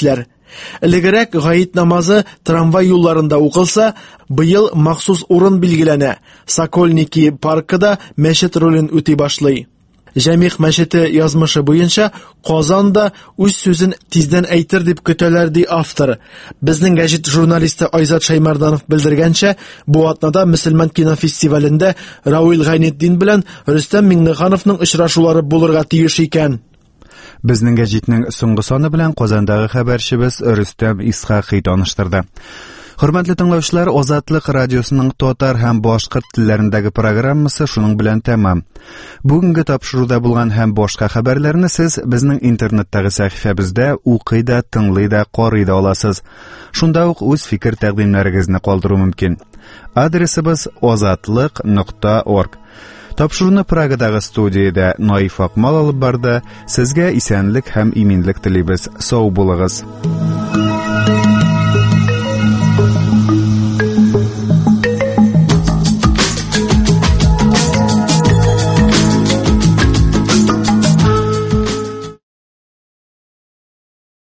Элегрәк гаит намазы трамвай юлларында укылса, быел махсус урын билгеләнә. Сокольники паркында мәчет ролен үти башлый. Җәмигъ мәчете язмышы буенча Казанда үз сүзен тиздән әйтер дип көтәләр ди автор. Безнең гәҗит журналисты Айзат Шаймарданов белдергәнчә, бу атнада Мөселман кинофестивалендә Рауил Гайнетдин белән Рөстәм Миңнехановның очрашулары булырга тиеш икән. Безнең гәҗитнең соңгы саны белән Казандагы хәбәрчебез Рөстәм Исхакый таныштырды. Хөрмәтле тыңлаучылар, Азатлык радиосының татар һәм башкорт телләрендәге программасы шуның белән тәмам. Бүгенге тапшыруда булган һәм башка хәбәрләрне сез безнең интернеттагы сәхифәбездә укый да, тыңлый да, карый да аласыз. Шунда ук үз фикер тәкъдимнәрегезне калдыру мөмкин. Адресыбыз азатлык нокта орг. Тапшыруны Прагадагы студиядә Наиф Акмал алып барды. Сезгә исәнлек һәм иминлек телибез. Сау булыгыз.